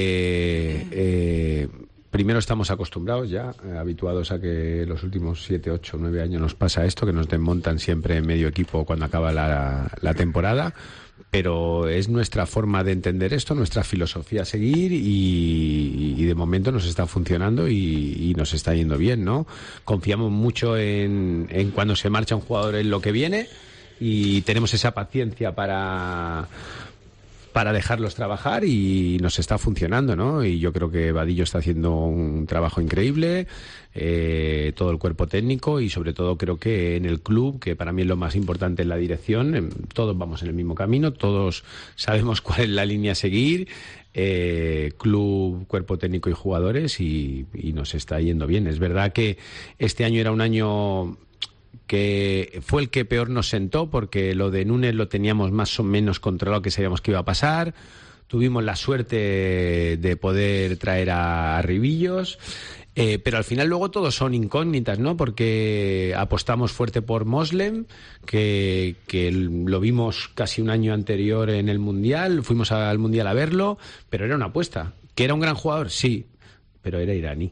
S7: que eh, primero estamos acostumbrados ya, eh, habituados a que los últimos siete, ocho, nueve años nos pasa esto, que nos desmontan siempre en medio equipo cuando acaba la, la temporada. Pero es nuestra forma de entender esto, nuestra filosofía a seguir y, y de momento nos está funcionando y, y nos está yendo bien, ¿no? Confiamos mucho en, en cuando se marcha un jugador en lo que viene y tenemos esa paciencia para... para dejarlos trabajar y nos está funcionando, ¿no? Y yo creo que Vadillo está haciendo un trabajo increíble, eh, todo el cuerpo técnico y sobre todo creo que en el club, que para mí es lo más importante en la dirección, todos vamos en el mismo camino, todos sabemos cuál es la línea a seguir, eh, club, cuerpo técnico y jugadores y, y nos está yendo bien. Es verdad que este año era un año que fue el que peor nos sentó porque lo de Núñez lo teníamos más o menos controlado, que sabíamos que iba a pasar. Tuvimos la suerte de poder traer a Rivillos, eh, pero al final luego todos son incógnitas, ¿no? Porque apostamos fuerte por Moslem, que, que lo vimos casi un año anterior en el Mundial, fuimos al Mundial a verlo, pero era una apuesta. ¿Que era un gran jugador? Sí, pero era iraní.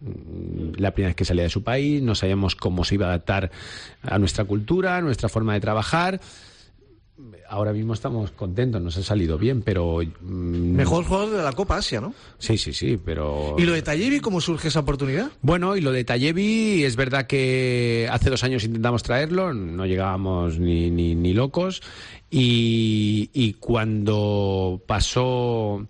S7: La primera vez que salía de su país, no sabíamos cómo se iba a adaptar a nuestra cultura, a nuestra forma de trabajar. Ahora mismo estamos contentos, nos ha salido bien, pero... Mmm...
S5: Mejor jugador de la Copa Asia, ¿no?
S7: Sí, sí, sí, pero...
S5: ¿Y lo de Tallevi, cómo surge esa oportunidad?
S7: Bueno, y lo de Tallevi, es verdad que hace dos años intentamos traerlo, no llegábamos ni, ni, ni locos, y, y cuando pasó...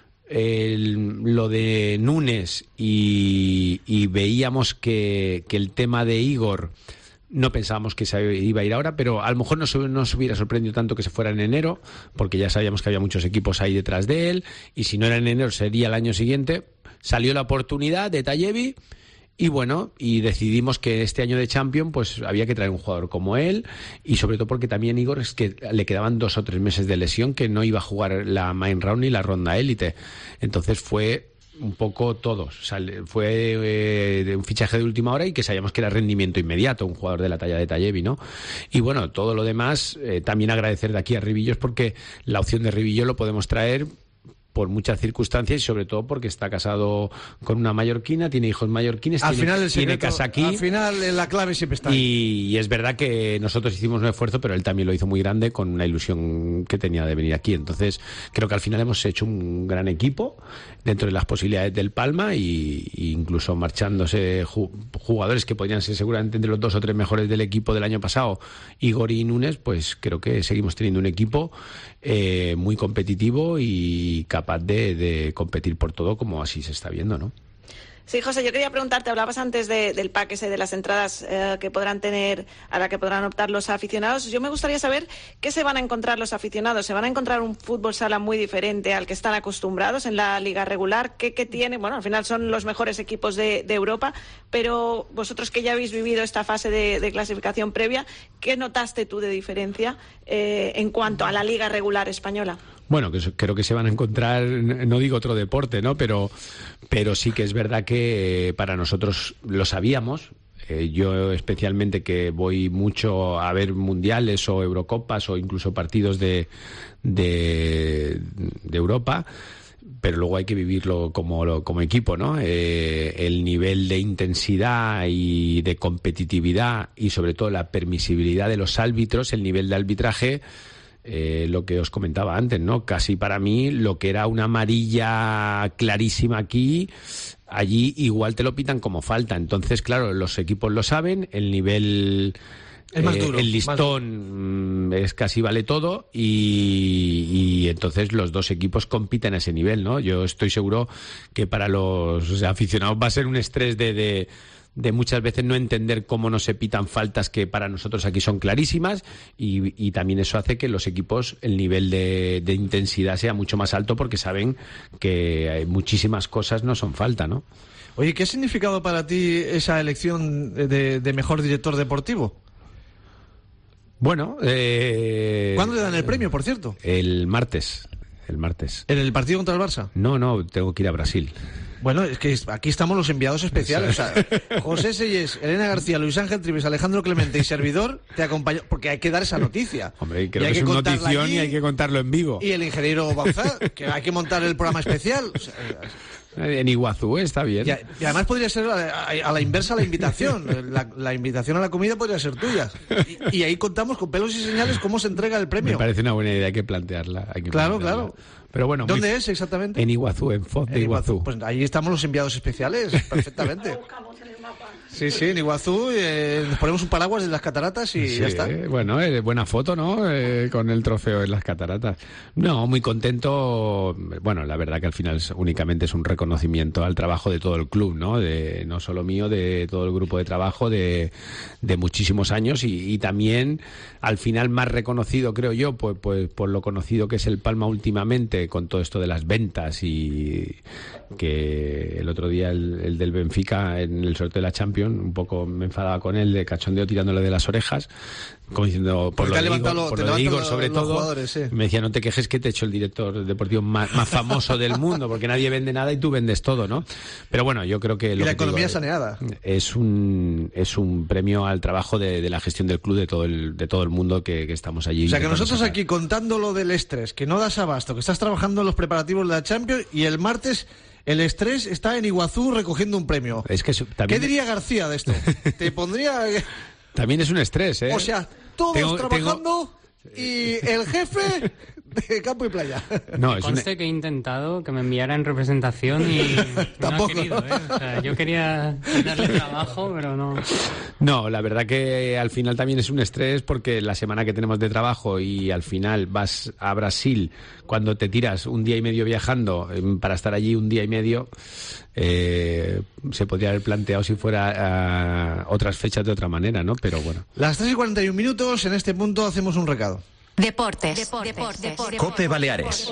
S7: El, lo de Núñez y, y veíamos que, que el tema de Igor no pensábamos que se iba a ir ahora, pero a lo mejor no nos hubiera sorprendido tanto que se fuera en enero, porque ya sabíamos que había muchos equipos ahí detrás de él, y si no era en enero sería el año siguiente. Salió la oportunidad de Tallevi y bueno, y decidimos que este año de Champions pues había que traer un jugador como él, y sobre todo porque también Igor es que le quedaban dos o tres meses de lesión, que no iba a jugar la main round ni la ronda élite, entonces fue un poco todos, o sea, fue eh, un fichaje de última hora y que sabíamos que era rendimiento inmediato, un jugador de la talla de Tallevi, ¿no? Y bueno, todo lo demás, eh, también agradecer de aquí a Rivillos, porque la opción de Rivillos lo podemos traer por muchas circunstancias y sobre todo porque está casado con una mallorquina, tiene hijos mallorquines,
S5: al
S7: tiene,
S5: final el secreto,
S7: tiene casa aquí.
S5: Al final la clave siempre está ahí.
S7: Y, y es verdad que nosotros hicimos un esfuerzo, pero él también lo hizo muy grande con una ilusión que tenía de venir aquí. Entonces creo que al final hemos hecho un gran equipo dentro de las posibilidades del Palma y, y incluso marchándose jugadores que podrían ser seguramente entre los dos o tres mejores del equipo del año pasado, Igor y Núñez, pues creo que seguimos teniendo un equipo eh, muy competitivo y capaz de, de competir por todo, como así se está viendo, ¿no?
S18: Sí, José, yo quería preguntarte, hablabas antes de, del pack ese de las entradas eh, que podrán tener, a la que podrán optar los aficionados. Yo me gustaría saber qué se van a encontrar los aficionados. ¿Se van a encontrar un fútbol sala muy diferente al que están acostumbrados en la liga regular? ¿Qué, qué tiene? Bueno, al final son los mejores equipos de, de Europa, pero vosotros que ya habéis vivido esta fase de, de clasificación previa, ¿qué notaste tú de diferencia eh, en cuanto a la liga regular española?
S7: Bueno, que creo que se van a encontrar, no digo otro deporte, ¿no? Pero, pero sí que es verdad que para nosotros lo sabíamos. Eh, yo especialmente, que voy mucho a ver mundiales o Eurocopas o incluso partidos de, de, de Europa, pero luego hay que vivirlo como, como equipo, ¿no? Eh, el nivel de intensidad y de competitividad y sobre todo la permisibilidad de los árbitros, el nivel de arbitraje. Eh, lo que os comentaba antes, ¿no? Casi para mí lo que era una amarilla clarísima aquí, allí igual te lo pitan como falta. Entonces, claro, los equipos lo saben, el nivel,
S5: es más duro,
S7: eh, el listón es casi vale todo y, y entonces los dos equipos compiten a ese nivel, ¿no? Yo estoy seguro que para los aficionados va a ser un estrés de... de de muchas veces no entender cómo no se pitan faltas que para nosotros aquí son clarísimas y, y también eso hace que los equipos, el nivel de, de intensidad sea mucho más alto porque saben que hay muchísimas cosas no son falta, ¿no?
S5: Oye, ¿qué ha significado para ti esa elección de, de mejor director deportivo?
S7: Bueno, eh...
S5: ¿cuándo le dan el premio, por cierto?
S7: El martes, el martes.
S5: ¿En el partido contra el Barça?
S7: No, no, tengo que ir a Brasil.
S5: Bueno, es que aquí estamos los enviados especiales. O sea, José Sellés, Elena García, Luis Ángel Trives, Alejandro Clemente y servidor te acompañan, porque hay que dar esa noticia.
S7: Hombre, creo que es una notición y hay que contarlo en vivo.
S5: Y el ingeniero Bauzá, que hay que montar el programa especial. O sea,
S7: en Iguazú, ¿eh? Está bien.
S5: Y, y además podría ser a, a, a la inversa la invitación. La, la invitación a la comida podría ser tuya. Y, y ahí contamos con pelos y señales cómo se entrega el premio.
S7: Me parece una buena idea, hay que plantearla. Hay que
S5: claro,
S7: plantearla.
S5: claro.
S7: Pero bueno,
S5: ¿dónde
S7: muy...
S5: es exactamente?
S7: En Iguazú, en Foz de Iguazú.
S5: Pues ahí estamos los enviados especiales, perfectamente. Sí, sí, en Iguazú eh, nos ponemos un paraguas de las cataratas y
S7: sí,
S5: ya está.
S7: Eh, bueno, eh, buena foto, ¿no? Eh, con el trofeo en las cataratas. No, muy contento. Bueno, la verdad que al final es, únicamente es un reconocimiento al trabajo de todo el club, ¿no? De, no solo mío, de todo el grupo de trabajo de, de muchísimos años y, y también al final más reconocido, creo yo, pues, pues por lo conocido que es el Palma últimamente con todo esto de las ventas y que el otro día el, el del Benfica en el sorteo de la Champions un poco me enfadaba con él de cachondeo tirándole de las orejas como diciendo por lo de Igor, por lo de Igor sobre todo sí. Me decía no te quejes que te he hecho el director deportivo más, más famoso del mundo porque nadie vende nada y tú vendes todo, ¿no? Pero bueno, yo creo que
S5: y
S7: lo
S5: la
S7: que
S5: economía
S7: digo,
S5: saneada
S7: es un es un premio al trabajo de, de la gestión del club de todo el de todo el mundo que, que estamos allí.
S5: O sea que nosotros sacar. Aquí contando lo del estrés que no das abasto, que estás trabajando en los preparativos de la Champions y el martes el estrés está en Iguazú recogiendo un premio.
S7: Es que eso, también...
S5: ¿Qué diría García de esto? Te pondría...
S7: También es un estrés, ¿eh?
S5: O sea, todos tengo, trabajando tengo... y el jefe de campo y playa.
S8: No, es conste un... que he intentado que me enviara en representación y
S5: tampoco,
S8: no ha querido, ¿eh? O sea, yo quería darle trabajo, pero no.
S7: No, la verdad que al final también es un estrés porque la semana que tenemos de trabajo y al final vas a Brasil cuando te tiras un día y medio viajando para estar allí un día y medio, eh, se podría haber planteado si fuera uh, otras fechas de otra manera, ¿no? Pero bueno.
S5: Las tres y cuarenta y un minutos, en este punto hacemos un recado.
S3: Deportes. Deportes. Deportes. Deportes.
S19: Cope Baleares.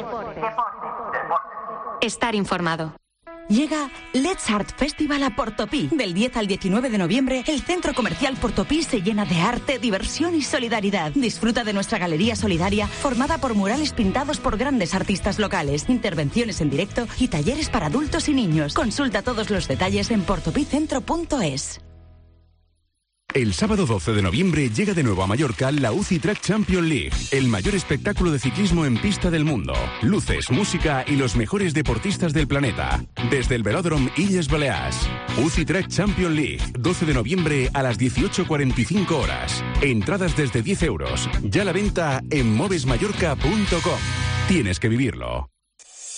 S3: Estar informado.
S20: Llega Let's Art Festival a Portopí. Del diez al diecinueve de noviembre, el centro comercial Portopí se llena de arte, diversión y solidaridad. Disfruta de nuestra galería solidaria formada por murales pintados por grandes artistas locales, intervenciones en directo y talleres para adultos y niños. Consulta todos los detalles en portopicentro punto es.
S11: El sábado doce de noviembre llega de nuevo a Mallorca la U C I Track Champions League, el mayor espectáculo de ciclismo en pista del mundo. Luces, música y los mejores deportistas del planeta. Desde el velódromo Illes Balears. U C I Track Champions League, doce de noviembre a las dieciocho cuarenta y cinco horas. Entradas desde diez euros. Ya a la venta en moves mallorca punto com. Tienes que vivirlo.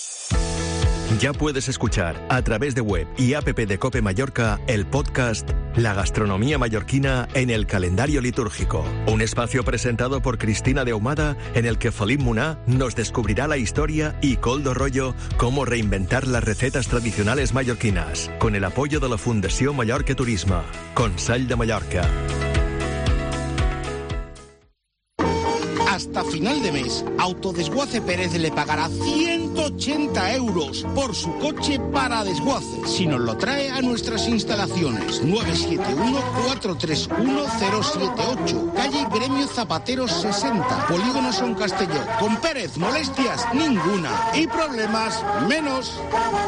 S19: Ya puedes escuchar a través de web y app de Cope Mallorca el podcast la gastronomía mallorquina en el calendario litúrgico. Un espacio presentado por Cristina de Ahumada en el que Felip Muná nos descubrirá la historia y Coldo Rollo cómo reinventar las recetas tradicionales mallorquinas, con el apoyo de la Fundació Mallorca Turisme, Consell de Mallorca.
S21: Hasta final de mes, Autodesguace Pérez le pagará ciento ochenta euros por su coche para desguace si nos lo trae a nuestras instalaciones. nueve siete uno, cuatro tres uno, cero siete ocho, calle Gremio Zapateros sesenta, Polígono Son Castelló. Con Pérez, molestias ninguna y problemas menos.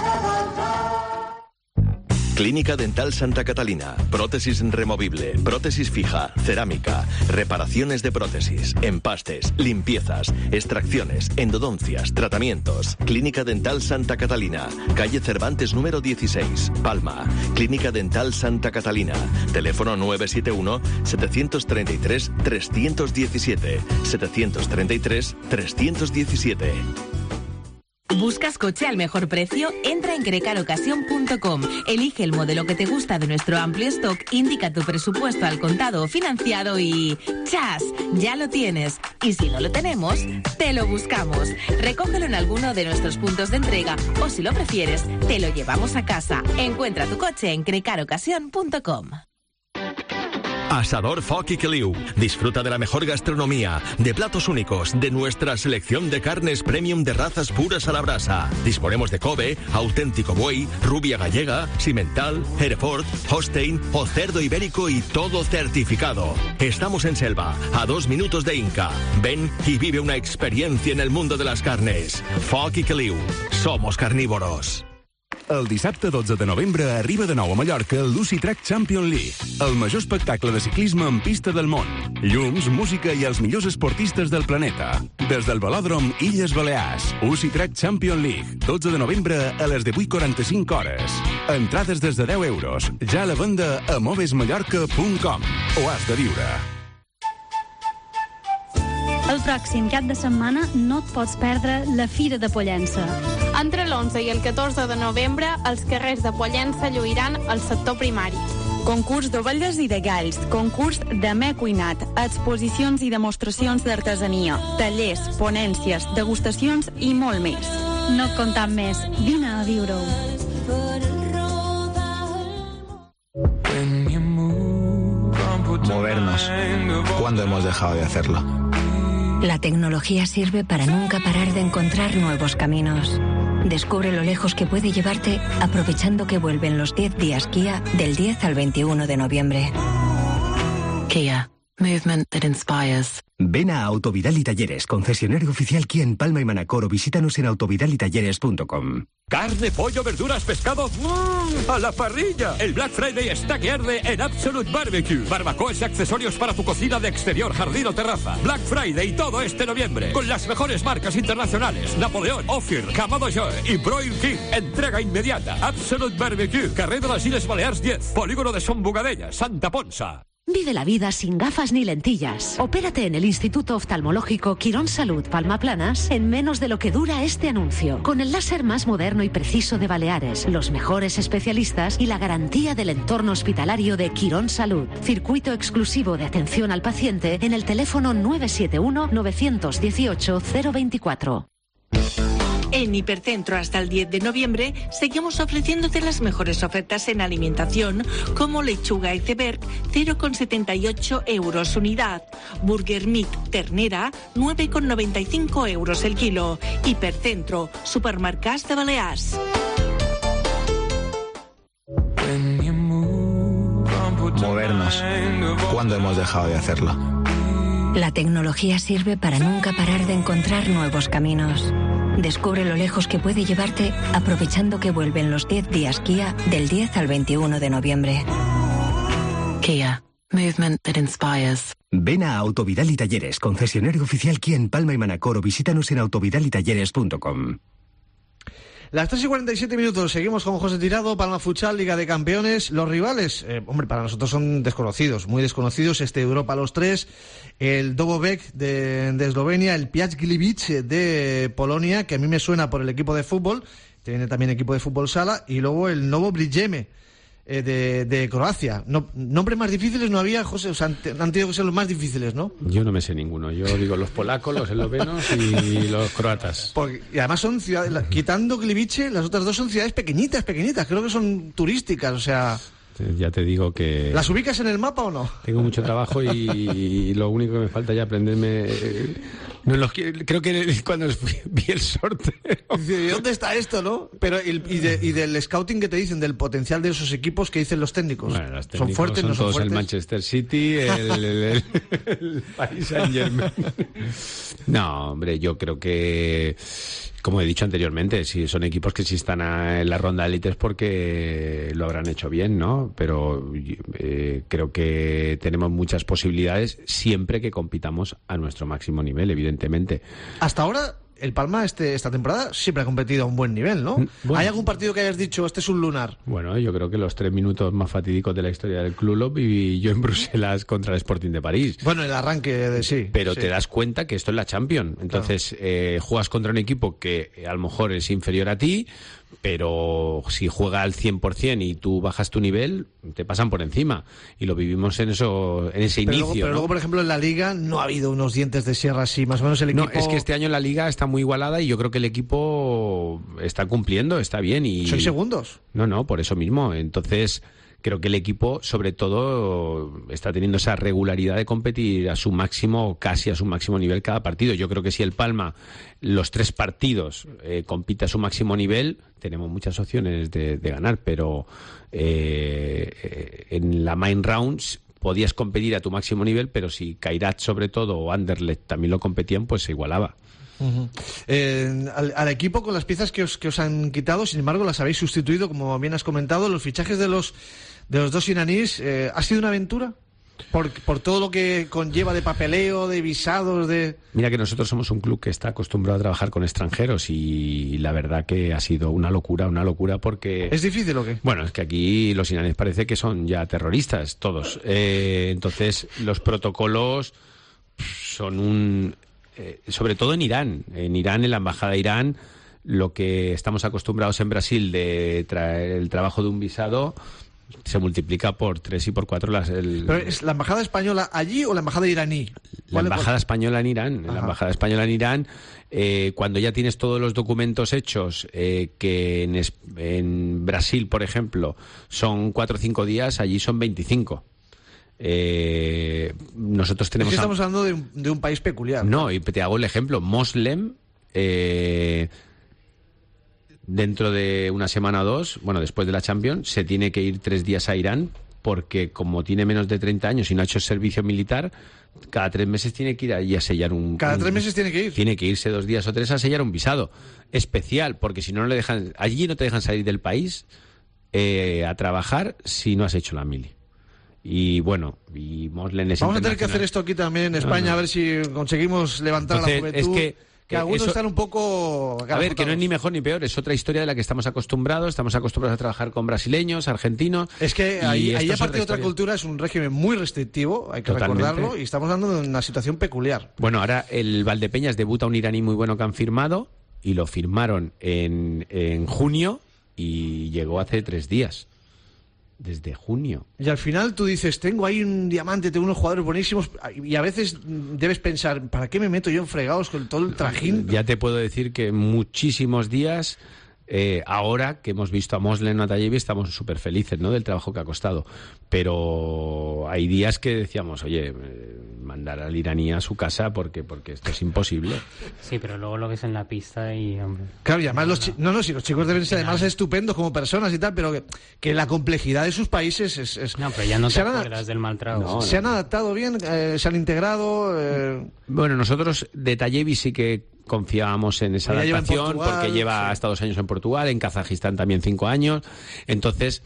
S19: Clínica Dental Santa Catalina. Prótesis removible, prótesis fija, cerámica, reparaciones de prótesis, empastes, limpiezas, extracciones, endodoncias, tratamientos. Clínica Dental Santa Catalina. Calle Cervantes número dieciséis, Palma. Clínica Dental Santa Catalina. Teléfono nueve siete uno, siete tres tres, tres uno siete, siete tres tres, tres uno siete.
S22: ¿Buscas coche al mejor precio? Entra en crecarocasión punto com. Elige el modelo que te gusta de nuestro amplio stock, indica tu presupuesto al contado o financiado y ¡chas! Ya lo tienes. Y si no lo tenemos, te lo buscamos. Recógelo en alguno de nuestros puntos de entrega o, si lo prefieres, te lo llevamos a casa. Encuentra tu coche en crecarocasión punto com.
S19: Asador Foc y Caliu. Disfruta de la mejor gastronomía, de platos únicos, de nuestra selección de carnes premium de razas puras a la brasa. Disponemos de Kobe, auténtico buey, rubia gallega, Simmental, Hereford, Holstein o cerdo ibérico y todo certificado. Estamos en Selva, a dos minutos de Inca. Ven y vive una experiencia en el mundo de las carnes. Foc i Caliu. Somos carnívoros.
S11: El dissabte dotze de novembre arriba de nou a Mallorca el Lucy Track Champion League, el major espectacle de ciclisme en pista del món. Llums, música i els millors esportistes del planeta. Des del velòdrom Illes Balears, Lucy Track Champion League, dotze de novembre a les divuit quaranta-cinc hores. Entrades des de deu euros, ja a la venda a movesmallorca punt com. Ho has de viure.
S23: El pròxim cap de setmana no et pots perdre la Fira de Pollença.
S24: Entre l'onze i el catorze de novembre, els carrers de Pollença lluiran el sector primari.
S23: Concurs d'ovelles i de galls, concurs de me cuinat, exposicions i demostracions d'artesania, tallers, ponències, degustacions i molt més. No et comptam més, vine a viure-ho.
S25: Movernos. ¿Cuándo hemos dejado de hacerlo?
S26: La tecnología sirve para nunca parar de encontrar nuevos caminos. Descubre lo lejos que puede llevarte aprovechando que vuelven los diez días Kia del diez al veintiuno de noviembre.
S27: Kia. Movement that inspires.
S28: Ven a Autovidal y Talleres, concesionario oficial Kia en Palma y Manacor, o visítanos en autovidal y talleres punto com.
S6: Carne, pollo, verduras, pescado, ¡mmm! ¡A la parrilla! El Black Friday está que arde en Absolute Barbecue. Barbacoas y accesorios para tu cocina de exterior, jardín o terraza. Black Friday todo este noviembre. Con las mejores marcas internacionales. Napoleón, Ophir, Camado Joe y Broil King. Entrega inmediata. Absolute Barbecue. Carrer de las Illes Balears diez. Polígono de Son Bugadella, Santa Ponsa.
S29: Vive la vida sin gafas ni lentillas. Opérate en el Instituto Oftalmológico Quirón Salud Palma Planas en menos de lo que dura este anuncio. Con el láser más moderno y preciso de Baleares, los mejores especialistas y la garantía del entorno hospitalario de Quirón Salud. Circuito exclusivo de atención al paciente en el teléfono nueve siete uno, nueve uno ocho, cero veinticuatro.
S30: En Hipercentro hasta el diez de noviembre seguimos ofreciéndote las mejores ofertas en alimentación, como lechuga iceberg cero coma setenta y ocho euros unidad, burger meat ternera nueve coma noventa y cinco euros el kilo. Hipercentro, supermercats de Balears.
S25: Movernos. ¿Cuándo hemos dejado de hacerlo?
S26: La tecnología sirve para nunca parar de encontrar nuevos caminos. Descubre lo lejos que puede llevarte aprovechando que vuelven los diez días Kia del diez al veintiuno de noviembre.
S27: Kia. Movement that inspires.
S28: Ven a Autovidal y Talleres, concesionario oficial Kia en Palma y Manacor, o visítanos en autovidal y talleres punto com.
S5: Las tres y cuarenta y siete minutos, seguimos con José Tirado, Palma Futsal, Liga de Campeones. Los rivales, eh, hombre, para nosotros son desconocidos, muy desconocidos. Este Europa los tres, el Dobovec de, de Eslovenia, el Piast Gliwice de Polonia, que a mí me suena por el equipo de fútbol, tiene también equipo de fútbol sala, y luego el Novo Brigeme eh, de, de Croacia. No, nombres más difíciles no había, José, o sea, han, han tenido que ser los más difíciles, ¿no?
S7: Yo no me sé ninguno. Yo digo los polacos, los eslovenos y los croatas.
S5: Porque, y además son ciudades, la, quitando Gliwice, las otras dos son ciudades pequeñitas, pequeñitas. Creo que son turísticas, o sea...
S7: Ya te digo que...
S5: ¿Las ubicas en el mapa o no?
S7: Tengo mucho trabajo y, y lo único que me falta ya aprenderme... No los, creo que cuando vi el sorteo...
S5: ¿De dónde está esto, no? Pero y, y, de, y del scouting que te dicen, del potencial de esos equipos que dicen los técnicos.
S7: Bueno, los técnicos
S5: son fuertes,
S7: son
S5: no son
S7: todos
S5: fuertes.
S7: El Manchester City, el, el, el, el Paris Saint-Germain. No, hombre, yo creo que... Como he dicho anteriormente, si son equipos que si están a, en la ronda de élite es porque lo habrán hecho bien, ¿no? Pero eh, creo que tenemos muchas posibilidades siempre que compitamos a nuestro máximo nivel, evidentemente.
S5: Hasta ahora, el Palma este, esta temporada siempre ha competido a un buen nivel, ¿no? Bueno, ¿hay algún partido que hayas dicho, este es un lunar?
S7: Bueno, yo creo que los tres minutos más fatídicos de la historia del club lo viví yo en Bruselas contra el Sporting de París.
S5: Bueno, el arranque de sí.
S7: Pero
S5: sí.
S7: te das cuenta que esto es la Champions. Entonces, claro. eh, juegas contra un equipo que a lo mejor es inferior a ti, pero si juega al cien por ciento y tú bajas tu nivel, te pasan por encima. Y lo vivimos en eso, en ese
S5: pero
S7: inicio.
S5: Luego, pero
S7: ¿no?
S5: luego, por ejemplo, en la Liga no ha habido unos dientes de sierra así, más o menos el equipo...
S7: No, es que este año la Liga está muy igualada y yo creo que el equipo está cumpliendo, está bien. Y...
S5: ¿Sois segundos?
S7: No, no, por eso mismo. Entonces... Creo que el equipo, sobre todo, está teniendo esa regularidad de competir a su máximo, casi a su máximo nivel cada partido. Yo creo que si el Palma, los tres partidos, eh, compite a su máximo nivel, tenemos muchas opciones de, de ganar, pero eh, en la main rounds podías competir a tu máximo nivel, pero si Kairat, sobre todo, o Anderlecht también lo competían, pues se igualaba.
S5: Uh-huh. Eh, al, al equipo con las piezas que os, que os han quitado, sin embargo las habéis sustituido, como bien has comentado. Los fichajes de los de los dos iraníes, eh, ¿ha sido una aventura? Por, por todo lo que conlleva de papeleo, de visados, de...
S7: Mira que nosotros somos un club que está acostumbrado a trabajar con extranjeros y la verdad que ha sido una locura, una locura porque...
S5: ¿Es difícil o qué?
S7: Bueno, es que aquí los iraníes parece que son ya terroristas, todos. Eh, entonces los protocolos son un... Eh, sobre todo en Irán. En Irán, en la embajada de Irán, lo que estamos acostumbrados en Brasil de traer el trabajo de un visado se multiplica por tres y por cuatro. Las, el...
S5: ¿Pero es la embajada española allí o la embajada iraní?
S7: La embajada española en Irán. Ajá. La embajada española en Irán, eh, cuando ya tienes todos los documentos hechos, eh, que en, en Brasil, por ejemplo, son cuatro o cinco días, allí son veinticinco. Eh, nosotros tenemos...
S5: Es que estamos hablando de un, de un país peculiar.
S7: No, y te hago el ejemplo. Moslem, eh, dentro de una semana o dos, bueno, después de la Champions, se tiene que ir tres días a Irán porque como tiene menos de treinta años y no ha hecho servicio militar, cada tres meses tiene que ir allí a sellar un...
S5: ¿Cada
S7: un,
S5: tres meses tiene que ir?
S7: Tiene que irse dos días o tres a sellar un visado especial, porque si no, no le dejan... Allí no te dejan salir del país eh, a trabajar si no has hecho la mili. Y bueno, y Moslem es
S5: Vamos a tener que hacer esto aquí también en España, no, no. a ver si conseguimos levantar
S7: Entonces,
S5: la juventud.
S7: Es que,
S5: que algunos
S7: eso,
S5: están un poco...
S7: A ver, que no es ni mejor ni peor, es otra historia de la que estamos acostumbrados. Estamos acostumbrados a trabajar con brasileños, argentinos.
S5: Es que ahí, ahí aparte de otra cultura, es un régimen muy restrictivo, hay que Totalmente. recordarlo, y estamos hablando de una situación peculiar.
S7: Bueno, ahora el Valdepeñas debuta un iraní muy bueno que han firmado, y lo firmaron en, en junio, y llegó hace tres días. Desde junio.
S5: Y al final tú dices, tengo ahí un diamante, tengo unos jugadores buenísimos, y a veces debes pensar, ¿para qué me meto yo en fregados con todo el trajín?
S7: Ya te puedo decir que muchísimos días, eh, ahora que hemos visto a Moslem, a Tayevi, estamos súper felices, ¿no?, del trabajo que ha costado. Pero hay días que decíamos, oye, mandar al iraní a su casa porque porque esto es imposible.
S8: Sí, pero luego lo ves en la pista y... Hombre,
S5: claro, y además no, los chi- no, no, si los chicos deben ser además estupendos como personas y tal, pero que, que la complejidad de sus países es... es
S8: no, pero ya no te acuerdas del maltrato.
S5: No, ¿Se no. han adaptado bien? Eh, ¿Se han integrado? Eh...
S7: Bueno, nosotros de Tayevi sí que confiábamos en esa ella adaptación Portugal, porque lleva sí. hasta dos años en Portugal, en Kazajistán también cinco años. Entonces,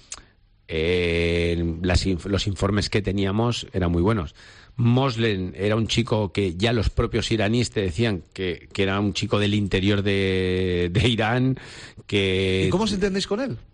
S7: eh, las, los informes que teníamos eran muy buenos. Moslem era un chico que ya los propios iraníes te decían que, que era un chico del interior de, de Irán. Que...
S5: ¿Y cómo os entendéis con él?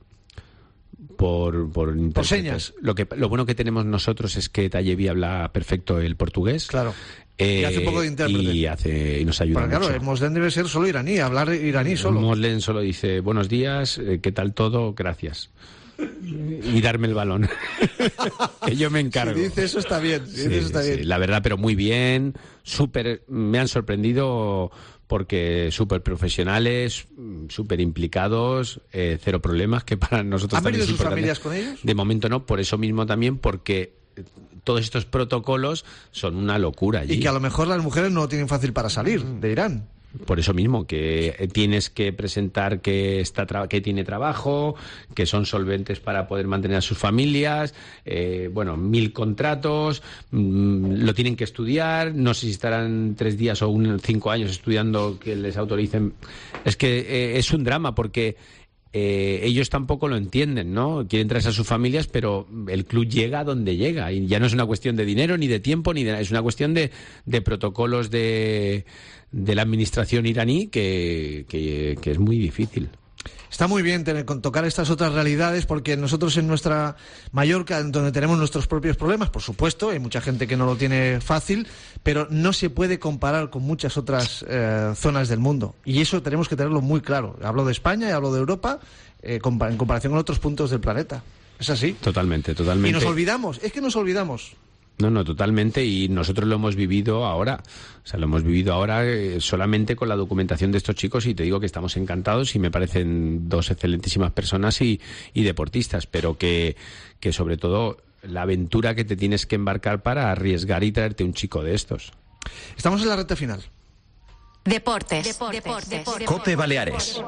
S7: Por, por,
S5: por señas.
S7: Lo, que, lo bueno que tenemos nosotros es que Tayevi habla perfecto el portugués.
S5: Claro.
S7: Eh,
S5: y hace un poco de intérprete.
S7: Y, hace, y nos ayuda
S5: Pero claro,
S7: mucho.
S5: Moslem debe ser solo iraní, hablar iraní solo.
S7: Moslem solo dice, buenos días, ¿qué tal todo? Gracias. y darme el balón. Que yo me encargo.
S5: Si dice eso está bien. Si
S7: sí,
S5: dice eso está
S7: sí,
S5: bien.
S7: la verdad, pero muy bien. Súper, me han sorprendido porque súper profesionales, súper implicados, eh, cero problemas, que para nosotros
S5: ¿Han
S7: también
S5: venido
S7: es
S5: sus
S7: importante.
S5: familias con ellos?
S7: De momento no, por eso mismo también, porque todos estos protocolos son una locura allí.
S5: Y que a lo mejor las mujeres no lo tienen fácil para salir de Irán.
S7: Por eso mismo, que tienes que presentar que está tra- que tiene trabajo, que son solventes para poder mantener a sus familias, eh, bueno, mil contratos, mmm, lo tienen que estudiar, no sé si estarán tres días o un, cinco años estudiando que les autoricen. Es que eh, es un drama porque Eh, ellos tampoco lo entienden, ¿no? Quieren traerse a sus familias, pero el club llega a donde llega. Y ya no es una cuestión de dinero, ni de tiempo, ni de nada. Es una cuestión de, de protocolos de, de la administración iraní que, que, que es muy difícil.
S5: Está muy bien tener, tocar estas otras realidades, porque nosotros en nuestra Mallorca, donde tenemos nuestros propios problemas, por supuesto, hay mucha gente que no lo tiene fácil, pero no se puede comparar con muchas otras eh, zonas del mundo. Y eso tenemos que tenerlo muy claro. Hablo de España y hablo de Europa eh, compa- en comparación con otros puntos del planeta. Es así.
S7: Totalmente, totalmente.
S5: Y nos olvidamos, es que nos olvidamos.
S7: No, no, totalmente, y nosotros lo hemos vivido ahora, o sea, lo hemos vivido ahora eh, solamente con la documentación de estos chicos, y te digo que estamos encantados y me parecen dos excelentísimas personas y, y deportistas, pero que, que sobre todo la aventura que te tienes que embarcar para arriesgar y traerte un chico de estos.
S5: Estamos en la recta final.
S3: Deportes. Deportes. Deportes. Deportes.
S19: Cope Baleares.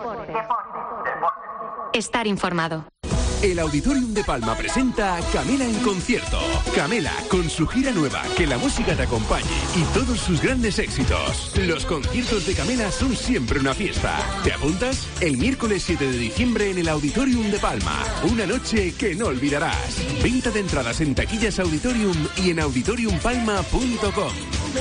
S3: Estar informado.
S11: El Auditorium de Palma presenta a Camela en concierto. Camela, con su gira nueva, Que la música te acompañe, y todos sus grandes éxitos. Los conciertos de Camela son siempre una fiesta. ¿Te apuntas? El miércoles siete de diciembre en el Auditorium de Palma. Una noche que no olvidarás. Venta de entradas en taquillas Auditorium y en auditorium palma punto com.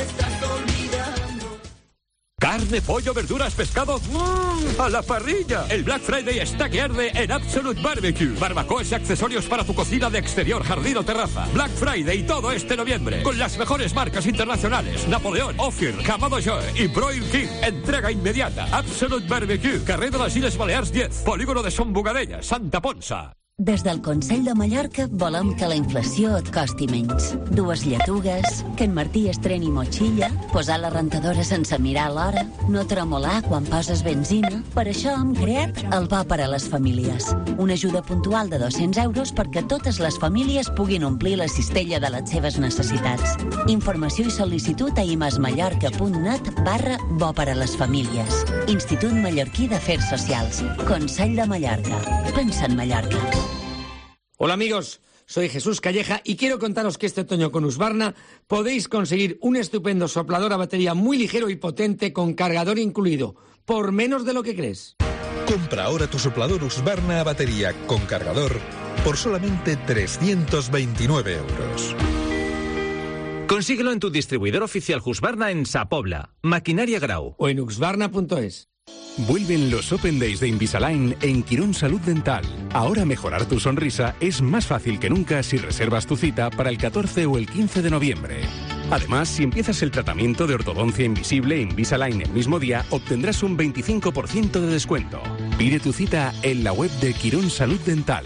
S6: Carne, pollo, verduras, pescado, ¡mmm! ¡A la parrilla! El Black Friday está que arde en Absolute Barbecue. Barbacoas y accesorios para tu cocina de exterior, jardín o terraza. Black Friday todo este noviembre. Con las mejores marcas internacionales. Napoleón, Ophir, Camado Joe y Broil King. Entrega inmediata. Absolute Barbecue. Carrer de les Illes Balears diez. Polígono de Son Bogadella, Santa Ponsa.
S1: Des del Consell de Mallorca volem que la inflació et costi menys. Dues lletugues, que en Martí estreni motxilla, posar la rentadora sense mirar l'hora, no tremolar quan poses benzina. Per això hem creat el Bo per a les Famílies. Una ajuda puntual de dos-cents euros perquè totes les famílies puguin omplir la cistella de les seves necessitats. Informació i sol·licitud a imasmallorca.net barra Bo per a les Famílies. Institut Mallorquí d'Afers Socials. Consell de Mallorca. Pensa en Mallorca.
S2: Hola amigos, soy Jesús Calleja y quiero contaros que este otoño con Husqvarna podéis conseguir un estupendo soplador a batería muy ligero y potente con cargador incluido, por menos de lo que crees.
S4: Compra ahora tu soplador Husqvarna a batería con cargador por solamente trescientos veintinueve euros.
S9: Consíguelo en tu distribuidor oficial Husqvarna en Sa Pobla, Maquinaria Grau.
S2: O en husqvarna punto es.
S11: Vuelven los Open Days de Invisalign en Quirón Salud Dental. Ahora mejorar tu sonrisa es más fácil que nunca si reservas tu cita para el catorce o el quince de noviembre. Además, si empiezas el tratamiento de ortodoncia invisible Invisalign el mismo día, obtendrás un veinticinco por ciento de descuento. Pide tu cita en la web de Quirón Salud Dental.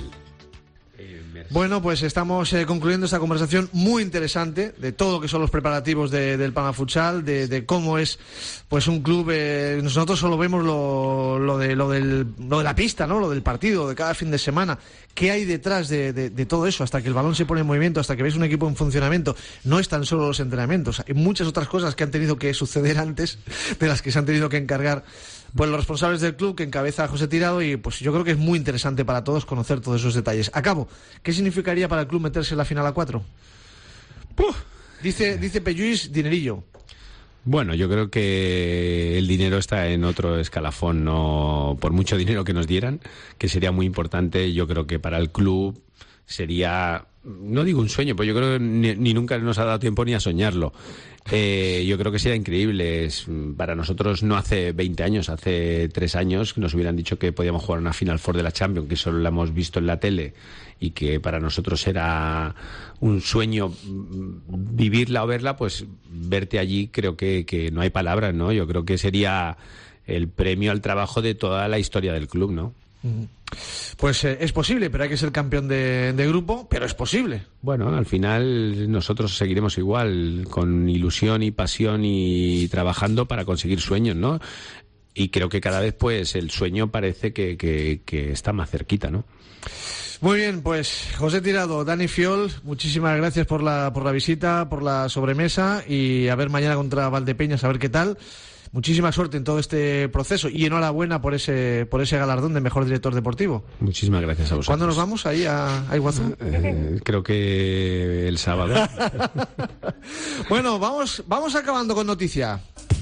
S5: Bueno, pues estamos eh, concluyendo esta conversación muy interesante de todo lo que son los preparativos de, del Palma Futsal, de, de cómo es pues un club. Eh, nosotros solo vemos lo, lo, de, lo, del, lo de la pista, ¿no? Lo del partido, de cada fin de semana. ¿Qué hay detrás de, de, de todo eso? Hasta que el balón se pone en movimiento, hasta que ves un equipo en funcionamiento. No es tan solo los entrenamientos, hay muchas otras cosas que han tenido que suceder antes, de las que se han tenido que encargar pues los responsables del club, que encabeza a José Tirado, y pues yo creo que es muy interesante para todos conocer todos esos detalles. Acabo, ¿qué significaría para el club meterse en la final a cuatro? ¡Puf! Dice, dice Pelluis, dinerillo.
S7: Bueno, yo creo que el dinero está en otro escalafón, no por mucho dinero que nos dieran, que sería muy importante. Yo creo que para el club sería, no digo un sueño, pues yo creo que ni, ni nunca nos ha dado tiempo ni a soñarlo. Eh, yo creo que sería increíble. Es, para nosotros no hace veinte años, hace tres años nos hubieran dicho que podíamos jugar una Final Four de la Champions, que solo la hemos visto en la tele, y que para nosotros era un sueño vivirla o verla. Pues verte allí, creo que, que no hay palabras, ¿no? Yo creo que sería el premio al trabajo de toda la historia del club, ¿no?
S5: Pues eh, es posible, pero hay que ser campeón de, de grupo, pero es posible.
S7: Bueno, al final nosotros seguiremos igual, con ilusión y pasión y trabajando para conseguir sueños, ¿no? Y creo que cada vez pues el sueño parece que, que, que está más cerquita, ¿no?
S5: Muy bien, pues José Tirado, Dani Fiol, muchísimas gracias por la, por la visita, por la sobremesa, y a ver mañana contra Valdepeñas, a ver qué tal. Muchísima suerte en todo este proceso y enhorabuena por ese por ese galardón de mejor director deportivo.
S7: Muchísimas gracias a vosotros.
S5: ¿Cuándo nos vamos ahí a, a Iguazú?
S7: Eh, creo que el sábado.
S5: Bueno, vamos, vamos acabando con noticia.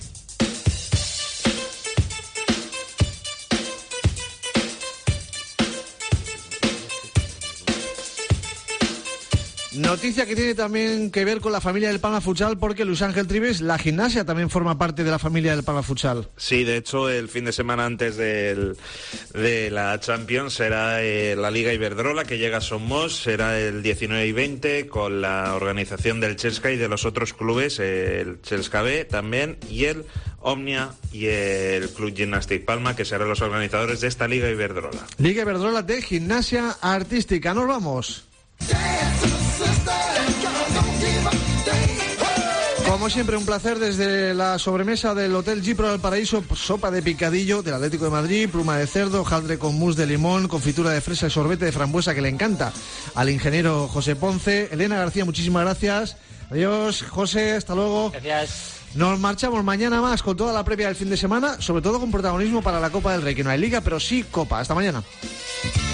S5: Noticia que tiene también que ver con la familia del Palma Futsal, porque Luis Ángel Trives, la gimnasia también forma parte de la familia del Palma Futsal.
S10: Sí, de hecho, el fin de semana antes del, de la Champions será eh, la Liga Iberdrola, que llega a Somos, será el diecinueve y veinte, con la organización del Chelsea y de los otros clubes, eh, el Chelsea B también, y el Omnia y el Club Gimnàstic Palma, que serán los organizadores de esta Liga Iberdrola.
S5: Liga Iberdrola de gimnasia artística. Nos vamos. Como siempre, un placer desde la sobremesa del Hotel Gipro del Paraíso. Sopa de picadillo del Atlético de Madrid, pluma de cerdo, hojaldre con mousse de limón, confitura de fresa y sorbete de frambuesa, que le encanta al ingeniero José Ponce. Elena García, muchísimas gracias. Adiós, José, hasta luego.
S8: Gracias.
S5: Nos marchamos mañana más con toda la previa del fin de semana, sobre todo con protagonismo para la Copa del Rey, que no hay Liga, pero sí Copa. Hasta mañana.